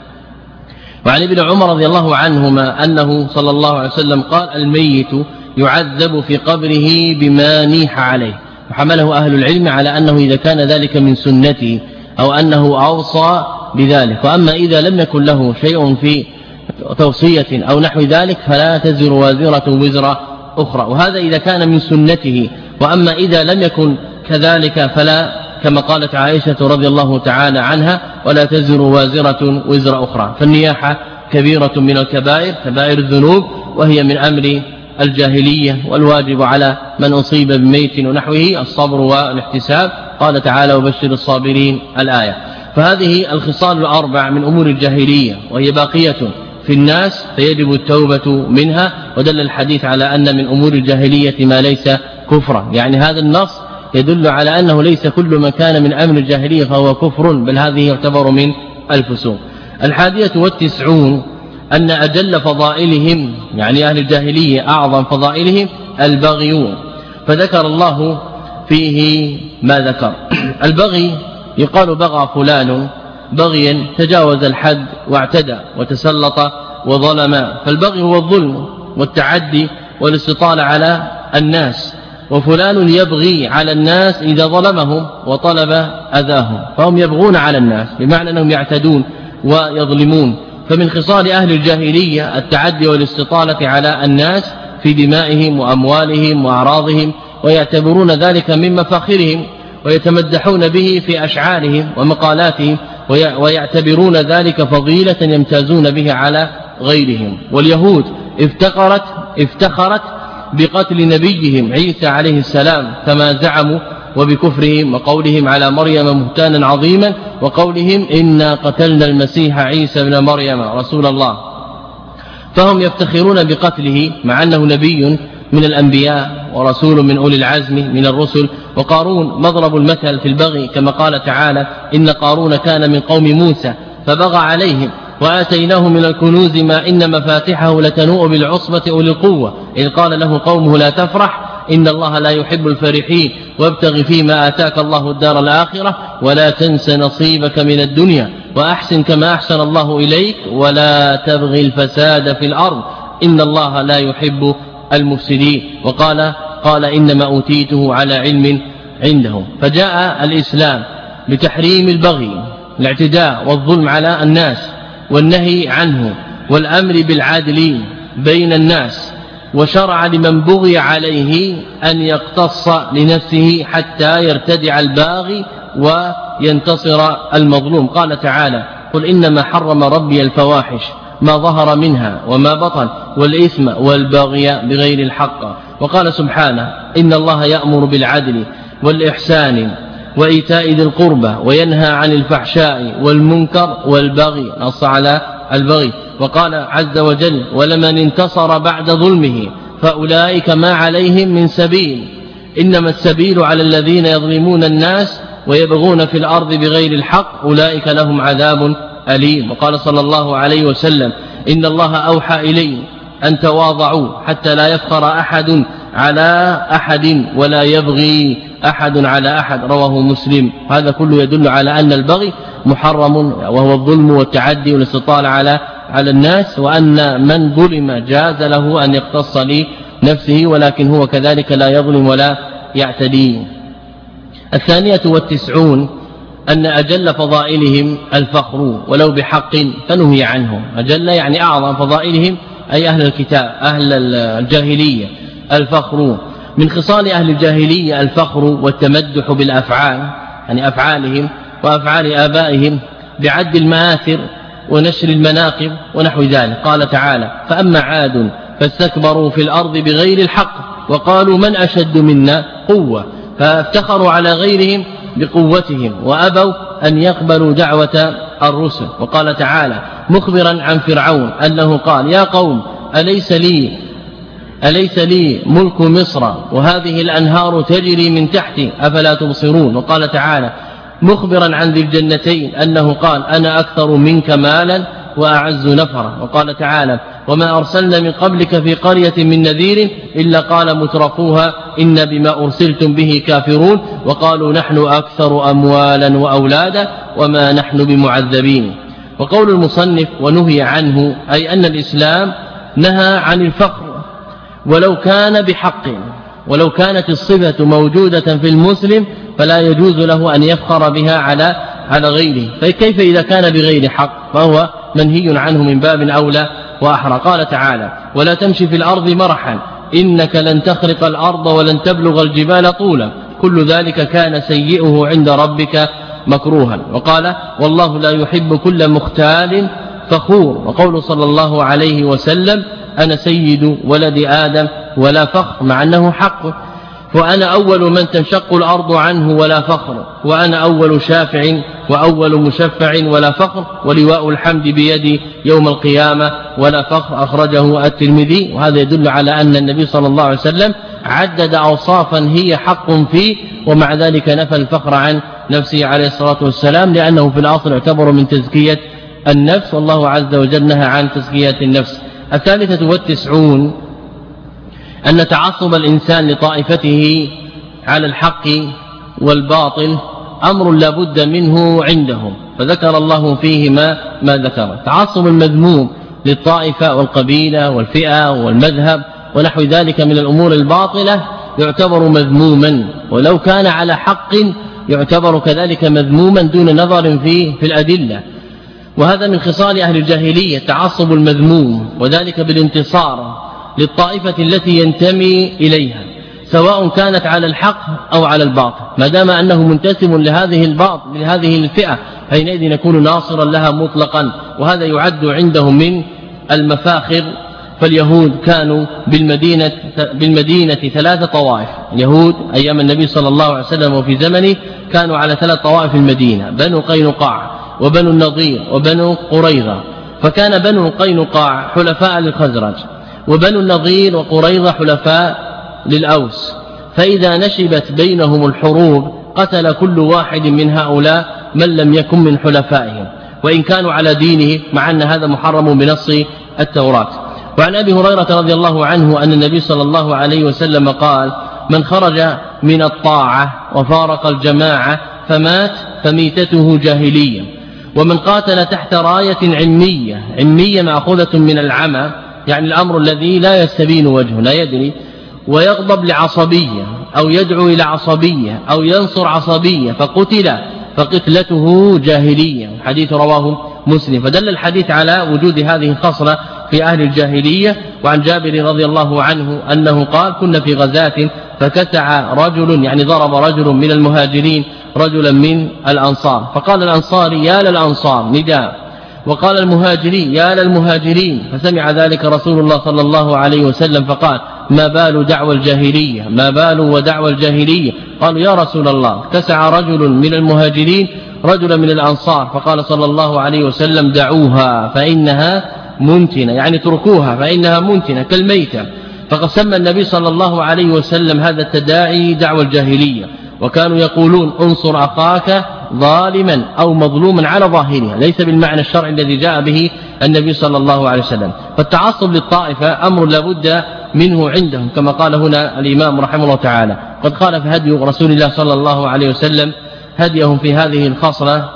[SPEAKER 1] وعن ابن عمر رضي الله عنهما أنه صلى الله عليه وسلم قال الميت يعذب في قبره بما نيح عليه. وحمله أهل العلم على أنه إذا كان ذلك من سنته أو أنه أوصى بذلك، وأما إذا لم يكن له شيء في توصية أو نحو ذلك فلا تزر وازرة وزر أخرى، وهذا إذا كان من سنته. وأما إذا لم يكن كذلك فلا، كما قالت عائشة رضي الله تعالى عنها ولا تزر وازرة وزر أخرى. فالنياحة كبيرة من الكبائر، كبائر الذنوب، وهي من أمر الجاهلية، والواجب على من أصيب بميت ونحوه الصبر والاحتساب. قال تعالى وبشر الصابرين الآية. فهذه الخصال الأربع من أمور الجاهلية وهي باقية في الناس فيجب التوبة منها. ودل الحديث على أن من أمور الجاهلية ما ليس كفرا، يعني هذا النص يدل على أنه ليس كل ما كان من أمر الجاهلية فهو كفر، بل هذه يعتبر من الفسوق. الحادية والتسعون أن أجل فضائلهم، يعني أهل الجاهلية أعظم فضائلهم البغي، فذكر الله فيه ما ذكر. البغي يقال بغى فلان بغيا تجاوز الحد واعتدى وتسلط وظلم، فالبغي هو الظلم والتعدي والاستطالة على الناس. وفلان يبغي على الناس إذا ظلمهم وطلب أذاهم، فهم يبغون على الناس بمعنى أنهم يعتدون ويظلمون. فمن خصال أهل الجاهلية التعدي والاستطالة على الناس في دمائهم وأموالهم وأعراضهم، ويعتبرون ذلك من مفاخرهم ويتمدحون به في أشعارهم ومقالاتهم، ويعتبرون ذلك فضيلة يمتازون به على غيرهم. واليهود افتخرت افتخرت بقتل نبيهم عيسى عليه السلام كما زعموا، وبكفرهم وقولهم على مريم مهتانا عظيما، وقولهم إنا قتلنا المسيح عيسى ابن مريم رسول الله. فهم يفتخرون بقتله مع أنه نبي من الأنبياء ورسول من أولي العزم من الرسل. وقارون مضرب المثل في البغي كما قال تعالى إن قارون كان من قوم موسى فبغى عليهم وآتيناه من الكنوز ما إن مفاتحه لتنوء بالعصبة أولي القوة إذ قال له قومه لا تفرح إن الله لا يحب الفرحين وابتغ فيما آتاك الله الدار الآخرة ولا تنس نصيبك من الدنيا وأحسن كما أحسن الله إليك ولا تبغي الفساد في الأرض إن الله لا يحب المفسدين. وقال قال إنما أوتيته على علم عندهم. فجاء الإسلام بتحريم البغي الاعتداء والظلم على الناس والنهي عنه والأمر بالعدل بين الناس وشرع لمن بغي عليه أن يقتص لنفسه حتى يرتدع الباغي وينتصر المظلوم. قال تعالى قل إنما حرم ربي الفواحش ما ظهر منها وما بطن والإثم والبغي بغير الحق. وقال سبحانه إن الله يأمر بالعدل والإحسان وإيتاء ذي القربى وينهى عن الفحشاء والمنكر والبغي نص على البغي. وقال عز وجل ولمن انتصر بعد ظلمه فأولئك ما عليهم من سبيل إنما السبيل على الذين يظلمون الناس ويبغون في الأرض بغير الحق أولئك لهم عذاب أليم. وقال صلى الله عليه وسلم إن الله أوحى إلي أن تواضعوا حتى لا يفخر أحد على أحد ولا يبغي أحد على أحد رواه مسلم. هذا كله يدل على أن البغي محرم وهو الظلم والتعدي والاستطالة على على الناس وأن من ظلم جاز له أن يقتص لنفسه ولكن هو كذلك لا يظلم ولا يعتدي. الثانية والتسعون أن أجل فضائلهم الفخر ولو بحق فنهي عنه. أجل يعني أعظم فضائلهم أي أهل الكتاب أهل الجاهلية الفخر. من خصال أهل الجاهلية الفخر والتمدح بالأفعال يعني أفعالهم وأفعال آبائهم بعد المآثر ونشر المناقب ونحو ذلك. قال تعالى فأما عاد فاستكبروا في الأرض بغير الحق وقالوا من أشد منا قوة فافتخروا على غيرهم بقوتهم وأبوا أن يقبلوا دعوة الرسل. وقال تعالى مخبرا عن فرعون أنه قال يا قوم أليس لي أليس لي ملك مصر وهذه الأنهار تجري من تحتي أفلا تبصرون. وقال تعالى مخبرا عن ذي الجنتين أنه قال أنا أكثر منك مالا وأعز نفرا. وقال تعالى وما أرسلنا من قبلك في قرية من نذير إلا قال مترفوها إن بما أرسلتم به كافرون وقالوا نحن أكثر أموالا وأولادا وما نحن بمعذبين. وقول المصنف ونهي عنه أي أن الإسلام نهى عن الفقر ولو كان بحق ولو كانت الصفة موجودة في المسلم فلا يجوز له أن يفخر بها على على غيره. فكيف إذا كان بغير حق فهو منهي عنه من باب أولى وأحرى. قال تعالى ولا تمشي في الأرض مرحا إنك لن تخرق الأرض ولن تبلغ الجبال طولا كل ذلك كان سيئه عند ربك مكروها. وقال والله لا يحب كل مختال فخور. وقول صلى الله عليه وسلم أنا سيد ولد آدم ولا فخر مع أنه حق وأنا أول من تنشق الأرض عنه ولا فخر وأنا أول شافع وأول مشفع ولا فخر ولواء الحمد بيدي يوم القيامة ولا فخر أخرجه الترمذي. وهذا يدل على أن النبي صلى الله عليه وسلم عدد أوصافا هي حق فيه ومع ذلك نفى الفخر عن نفسه عليه الصلاة والسلام لأنه في الأصل يعتبر من تزكية النفس والله عز وجل نهى عن تزكية النفس. الثالثة والتسعون أن تعصب الإنسان لطائفته على الحق والباطل أمر لا بد منه عندهم فذكر الله فيه ما, ما ذكر. تعصب المذموم للطائفة والقبيلة والفئة والمذهب ونحو ذلك من الأمور الباطلة يعتبر مذموما ولو كان على حق يعتبر كذلك مذموما دون نظر فيه في الأدلة. وهذا من خصال أهل الجاهلية تعصب المذموم وذلك بالانتصار للطائفة التي ينتمي إليها سواء كانت على الحق أو على الباطل ما دام أنه منتسب لهذه الباطل لهذه الفئة حينئذ يكون ناصرا لها مطلقا. وهذا يعد عندهم من المفاخر. فاليهود كانوا بالمدينة, بالمدينة ثلاثة طوائف. اليهود أيام النبي صلى الله عليه وسلم وفي زمنه كانوا على ثلاث طوائف المدينة بنو قينقاع وبنو النضير وبنو قريظة. فكان بنو قينقاع حلفاء للخزرج وبنو النضير وقريظة حلفاء للأوس، فإذا نشبت بينهم الحروب قتل كل واحد من هؤلاء من لم يكن من حلفائهم وإن كانوا على دينه، مع أن هذا محرم بنص التوراة. وعن أبي هريرة رضي الله عنه أن النبي صلى الله عليه وسلم قال: من خرج من الطاعة وفارق الجماعة فمات فميتته جاهلية. ومن قاتل تحت راية علمية، علمية مأخوذة من العمى، يعني الأمر الذي لا يستبين وجهه، لا يدري، ويغضب لعصبية أو يدعو إلى عصبية أو ينصر عصبية فقتل فقتلته جاهلية. حديث رواه مسلم. فدل الحديث على وجود هذه الخصلة في أهل الجاهلية. وعن جابر رضي الله عنه أنه قال: كنا في غزاة فكتع رجل، يعني ضرب رجل من المهاجرين رجلا من الأنصار، فقال الأنصاري: يا للأنصار، نداء، وقال المهاجري: يا للمهاجرين. فسمع ذلك رسول الله صلى الله عليه وسلم فقال: ما بال دعوى الجاهلية، ما بال ودعوى الجاهلية. قالوا: يا رسول الله، كسع رجل من المهاجرين رجلا من الأنصار. فقال صلى الله عليه وسلم: دعوها فإنها منتنة، يعني تركوها فإنها منتنة كالميتة. فقد سمى النبي صلى الله عليه وسلم هذا التداعي دعوى الجاهلية. وكانوا يقولون: انصر أخاك ظالما أو مظلوما على ظاهرها، ليس بالمعنى الشرعي الذي جاء به النبي صلى الله عليه وسلم. فالتعصب للطائفة أمر لابد منه عندهم، كما قال هنا الإمام رحمه الله تعالى: قد خالف هدي رسول الله صلى الله عليه وسلم هديهم في هذه الخصلة،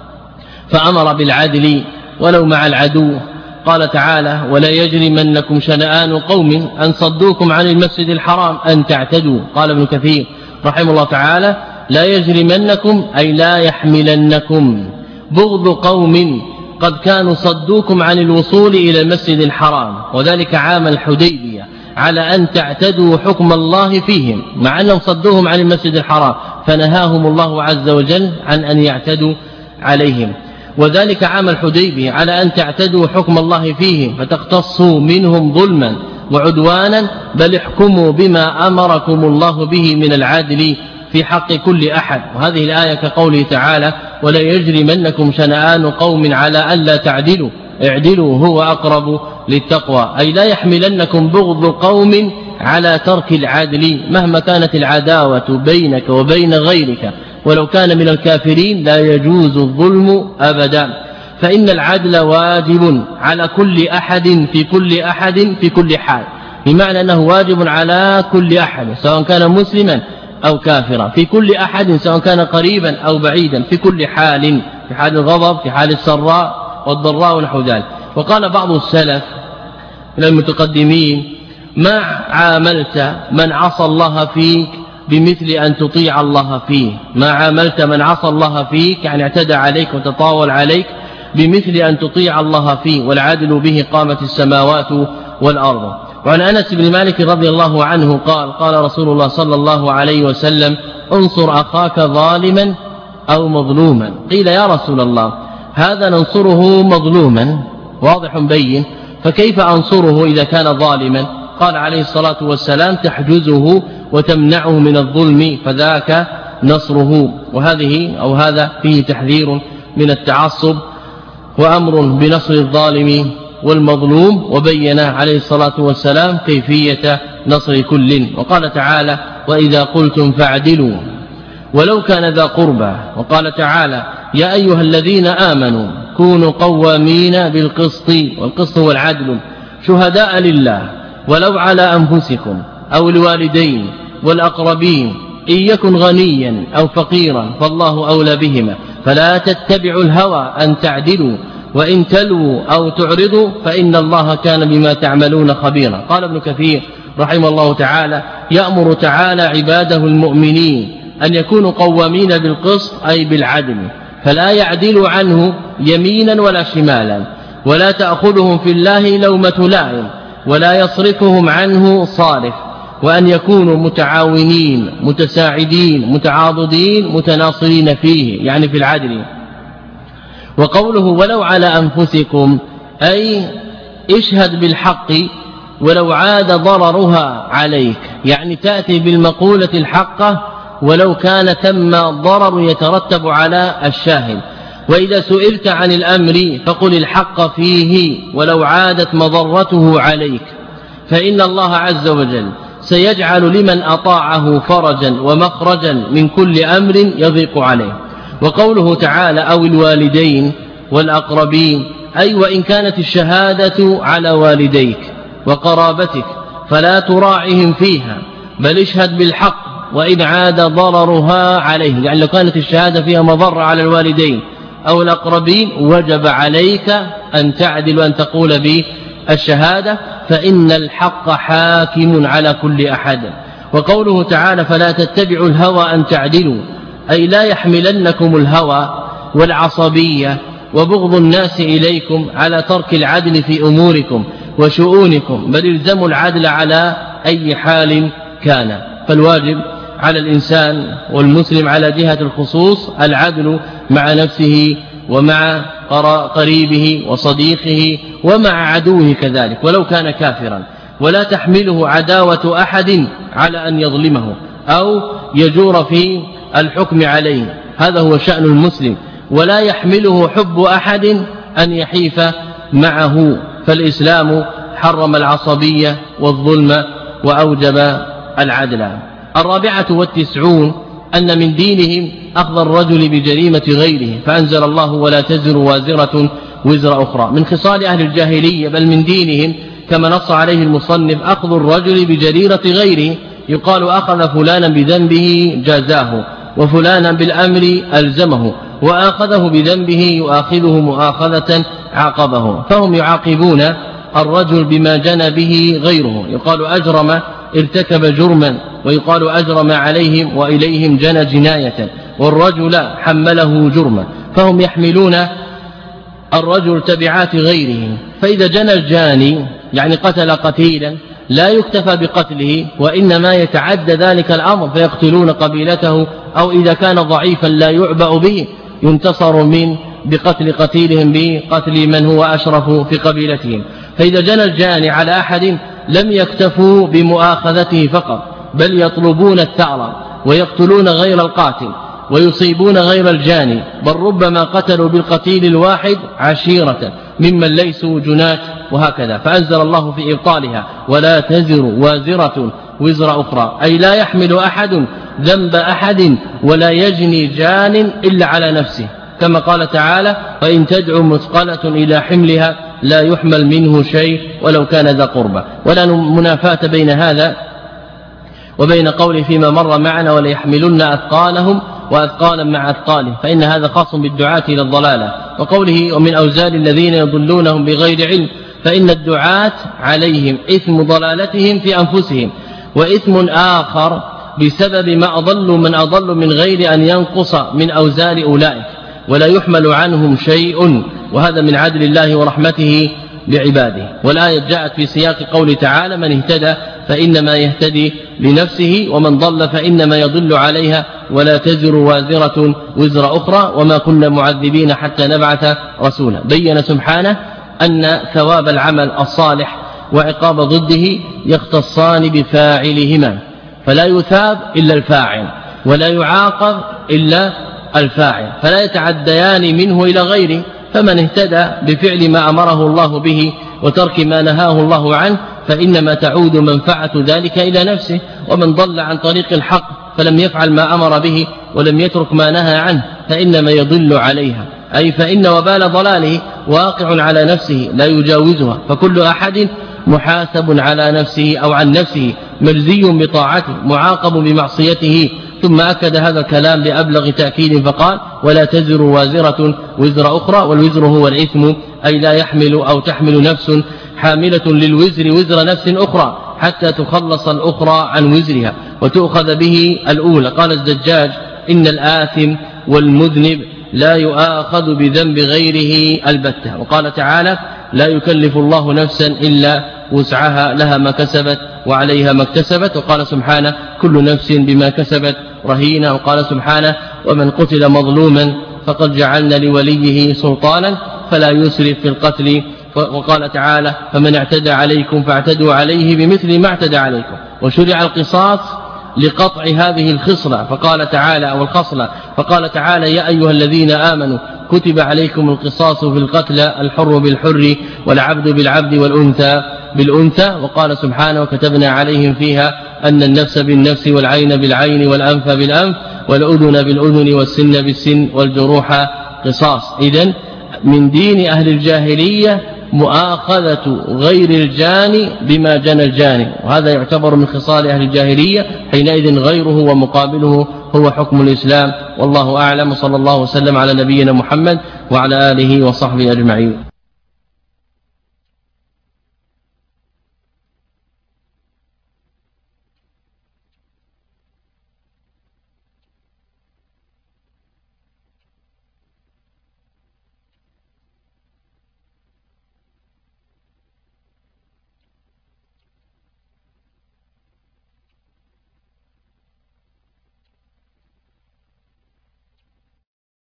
[SPEAKER 1] فأمر بالعدل ولو مع العدو. قال تعالى: ولا يجرمنكم شنآن قوم أن صدوكم عن المسجد الحرام أن تعتدوا. قال ابن كثير رحمه الله تعالى: لا يجرمنكم أي لا يحملنكم بغض قوم قد كانوا صدوكم عن الوصول إلى المسجد الحرام، وذلك عام الحديبية، على أن تعتدوا حكم الله فيهم، مع أنهم صدوهم عن المسجد الحرام فنهاهم الله عز وجل عن أن يعتدوا عليهم. وذلك عام الحديبية على أن تعتدوا حكم الله فيهم فتقتصوا منهم ظلما وعدوانا، بل احكموا بما أمركم الله به من العدل في حق كل أحد. وهذه الآية كقوله تعالى: ولا يجرمنكم شنآن قوم على ألا تعدلوا اعدلوا هو أقرب للتقوى، أي لا يحملنكم بغض قوم على ترك العدل مهما كانت العداوة بينك وبين غيرك، ولو كان من الكافرين لا يجوز الظلم أبدا، فإن العدل واجب على كل أحد في كل أحد في كل حال، بمعنى أنه واجب على كل أحد سواء كان مسلما أو كافرا، في كل أحد سواء كان قريبا أو بعيدا، في كل حال، في حال الغضب، في حال السراء والضراء ونحو ذلك. وقال بعض السلف من المتقدمين: ما عاملت من عصى الله فيك بمثل أن تطيع الله فيه، ما عاملت من عصى الله فيك يعني اعتدى عليك وتطاول عليك بمثل أن تطيع الله فيه، والعدل به قامت السماوات والأرض. وعن أنس بن مالك رضي الله عنه قال: قال رسول الله صلى الله عليه وسلم: انصر أخاك ظالما أو مظلوما. قيل: يا رسول الله، هذا ننصره مظلوما واضح بين، فكيف أنصره إذا كان ظالما؟ قال عليه الصلاة والسلام: تحجزه وتمنعه من الظلم فذاك نصره. وهذه أو هذا فيه تحذير من التعصب وأمر بنصر الظالم والمظلوم، وبين عليه الصلاة والسلام كيفية نصر كل. وقال تعالى: وإذا قلتم فاعدلوا ولو كان ذا قربى. وقال تعالى: يا أيها الذين آمنوا كونوا قوامين بالقسط، والقسط هو العدل، شهداء لله ولو على أنفسكم أو الوالدين والأقربين، إن يكن غنيا أو فقيرا فالله أولى بهما، فلا تتبعوا الهوى أن تعدلوا وإن تلووا أو تعرضوا فإن الله كان بما تعملون خبيرا. قال ابن كثير رحمه الله تعالى: يأمر تعالى عباده المؤمنين أن يكونوا قوامين بالقسط أي بالعدل، فلا يعدل عنه يمينا ولا شمالا، ولا تأخذهم في الله لومة لائم، ولا يصرفهم عنه صارف، وأن يكونوا متعاونين متساعدين متعاضدين متناصرين فيه، يعني في العدل. وقوله ولو على أنفسكم أي اشهد بالحق ولو عاد ضررها عليك، يعني تأتي بالمقولة الحقة ولو كان ثم ضرر يترتب على الشاهد. وإذا سئلت عن الأمر فقل الحق فيه ولو عادت مضرته عليك، فإن الله عز وجل سيجعل لمن أطاعه فرجا ومخرجا من كل أمر يضيق عليه. وقوله تعالى أو الوالدين والأقربين أي وإن كانت الشهادة على والديك وقرابتك فلا تراعهم فيها بل اشهد بالحق وإن عاد ضررها عليه، يعني لو كانت الشهادة فيها مضر على الوالدين أو الأقربين وجب عليك أن تعدل وأن تقول بالشهادة فإن الحق حاكم على كل أحد. وقوله تعالى فلا تتبعوا الهوى أن تعدلوا أي لا يحملنكم الهوى والعصبية وبغض الناس إليكم على ترك العدل في أموركم وشؤونكم بل الزموا العدل على أي حال كان. فالواجب على الإنسان والمسلم على جهة الخصوص العدل مع نفسه ومع قريبه وصديقه ومع عدوه كذلك ولو كان كافرا، ولا تحمله عداوة أحد على أن يظلمه أو يجور في الحكم عليه، هذا هو شأن المسلم، ولا يحمله حب أحد أن يحيف معه. فالإسلام حرم العصبية والظلم وأوجب العدل. الرابعة والتسعون أن من دينهم أخذ الرجل بجريمة غيره، فأنزل الله ولا تزر وازرة وزر أخرى. من خصال أهل الجاهلية بل من دينهم كما نص عليه المصنف أخذ الرجل بجريرة غيره، يقال أخذ فلانا بذنبه جازاه وفلانا بالأمر ألزمه وآخذه بذنبه يؤاخذه مؤاخذة عاقبه، فهم يعاقبون الرجل بما جنى به غيره، يقال أجرم ارتكب جرما ويقال أجرم عليهم وإليهم جنى جناية والرجل حمله جرما، فهم يحملون الرجل تبعات غيره. فإذا جنى الجاني يعني قتل قتيلا لا يكتفى بقتله وإنما يتعدى ذلك الأمر فيقتلون قبيلته، أو إذا كان ضعيفا لا يعبأ به ينتصر من بقتل قتيلهم بقتل من هو أشرف في قبيلتهم. فإذا جنى الجاني على أحد لم يكتفوا بمؤاخذته فقط بل يطلبون الثأر ويقتلون غير القاتل ويصيبون غير الجاني، بل ربما قتلوا بالقتيل الواحد عشيرة ممن ليسوا جنات وهكذا. فأنزل الله في إبطالها ولا تزر وازرة وزر أخرى أي لا يحمل أحد ذنب أحد ولا يجني جان إلا على نفسه، كما قال تعالى وإن تدعو مثقلة إلى حملها لا يحمل منه شيء ولو كان ذا قربى. ولا منافاة بين هذا وبين قوله فيما مر معنا وليحملن أثقالهم وأثقالا مع أثقالهم، فإن هذا خاص بالدعاة إلى الضلالة. وقوله ومن أوزار الذين يضلونهم بغير علم، فإن الدعاة عليهم إثم ضلالتهم في أنفسهم وإثم آخر بسبب ما أضلوا من أضل من غير أن ينقص من أوزار أولئك ولا يحمل عنهم شيء، وهذا من عدل الله ورحمته بعباده. والآية جاءت في سياق قول تعالى من اهتدى فإنما يهتدي لنفسه ومن ضل فإنما يضل عليها ولا تزر وازرة وزر أخرى وما كنا معذبين حتى نبعث رسولا. بين سبحانه أن ثواب العمل الصالح وعقاب ضده يختصان بفاعلهما، فلا يثاب إلا الفاعل ولا يعاقب إلا الفاعل، فلا يتعديان منه إلى غيره. فمن اهتدى بفعل ما أمره الله به وترك ما نهاه الله عنه فإنما تعود منفعة ذلك إلى نفسه، ومن ضل عن طريق الحق فلم يفعل ما أمر به ولم يترك ما نهى عنه فإنما يضل عليها، أي فإن وبال ضلاله واقع على نفسه لا يجاوزها، فكل أحد محاسب على نفسه أو عن نفسه مجزي بطاعته معاقب بمعصيته. ثم أكد هذا الكلام بأبلغ تأكيد فقال ولا تزر وازرة وزر أخرى، والوزر هو الإثم أي لا يحمل أو تحمل نفس حاملة للوزر وزر نفس أخرى حتى تخلص الأخرى عن وزرها وتؤخذ به الأولى. قال الزجاج إن الآثم والمذنب لا يؤاخذ بذنب غيره البتة. وقال تعالى لا يكلف الله نفسا إلا وسعها لها ما كسبت وعليها ما اكتسبت. وقال سبحانه كل نفس بما كسبت رهينة. وقال سبحانه ومن قتل مظلوما فقد جعلنا لوليه سلطانا فلا يسرف في القتل. وقال تعالى فمن اعتدى عليكم فاعتدوا عليه بمثل ما اعتدى عليكم. وشرع القصاص لقطع هذه الخصلة فقال تعالى أو الخصلة فقال تعالى يا أيها الذين آمنوا كتب عليكم القصاص في القتلى الحر بالحر والعبد بالعبد والأنثى بالأنثى. وقال سبحانه وكتبنا عليهم فيها أن النفس بالنفس والعين بالعين والأنف بالأنف والأذن بالأذن والسن بالسن والجروح قصاص. إذن من دين أهل الجاهلية مؤاخذة غير الجاني بما جنى الجاني، وهذا يعتبر من خصال أهل الجاهلية، حينئذ غيره ومقابله هو حكم الإسلام. والله أعلم، صلى الله وسلم على نبينا محمد وعلى آله وصحبه أجمعين.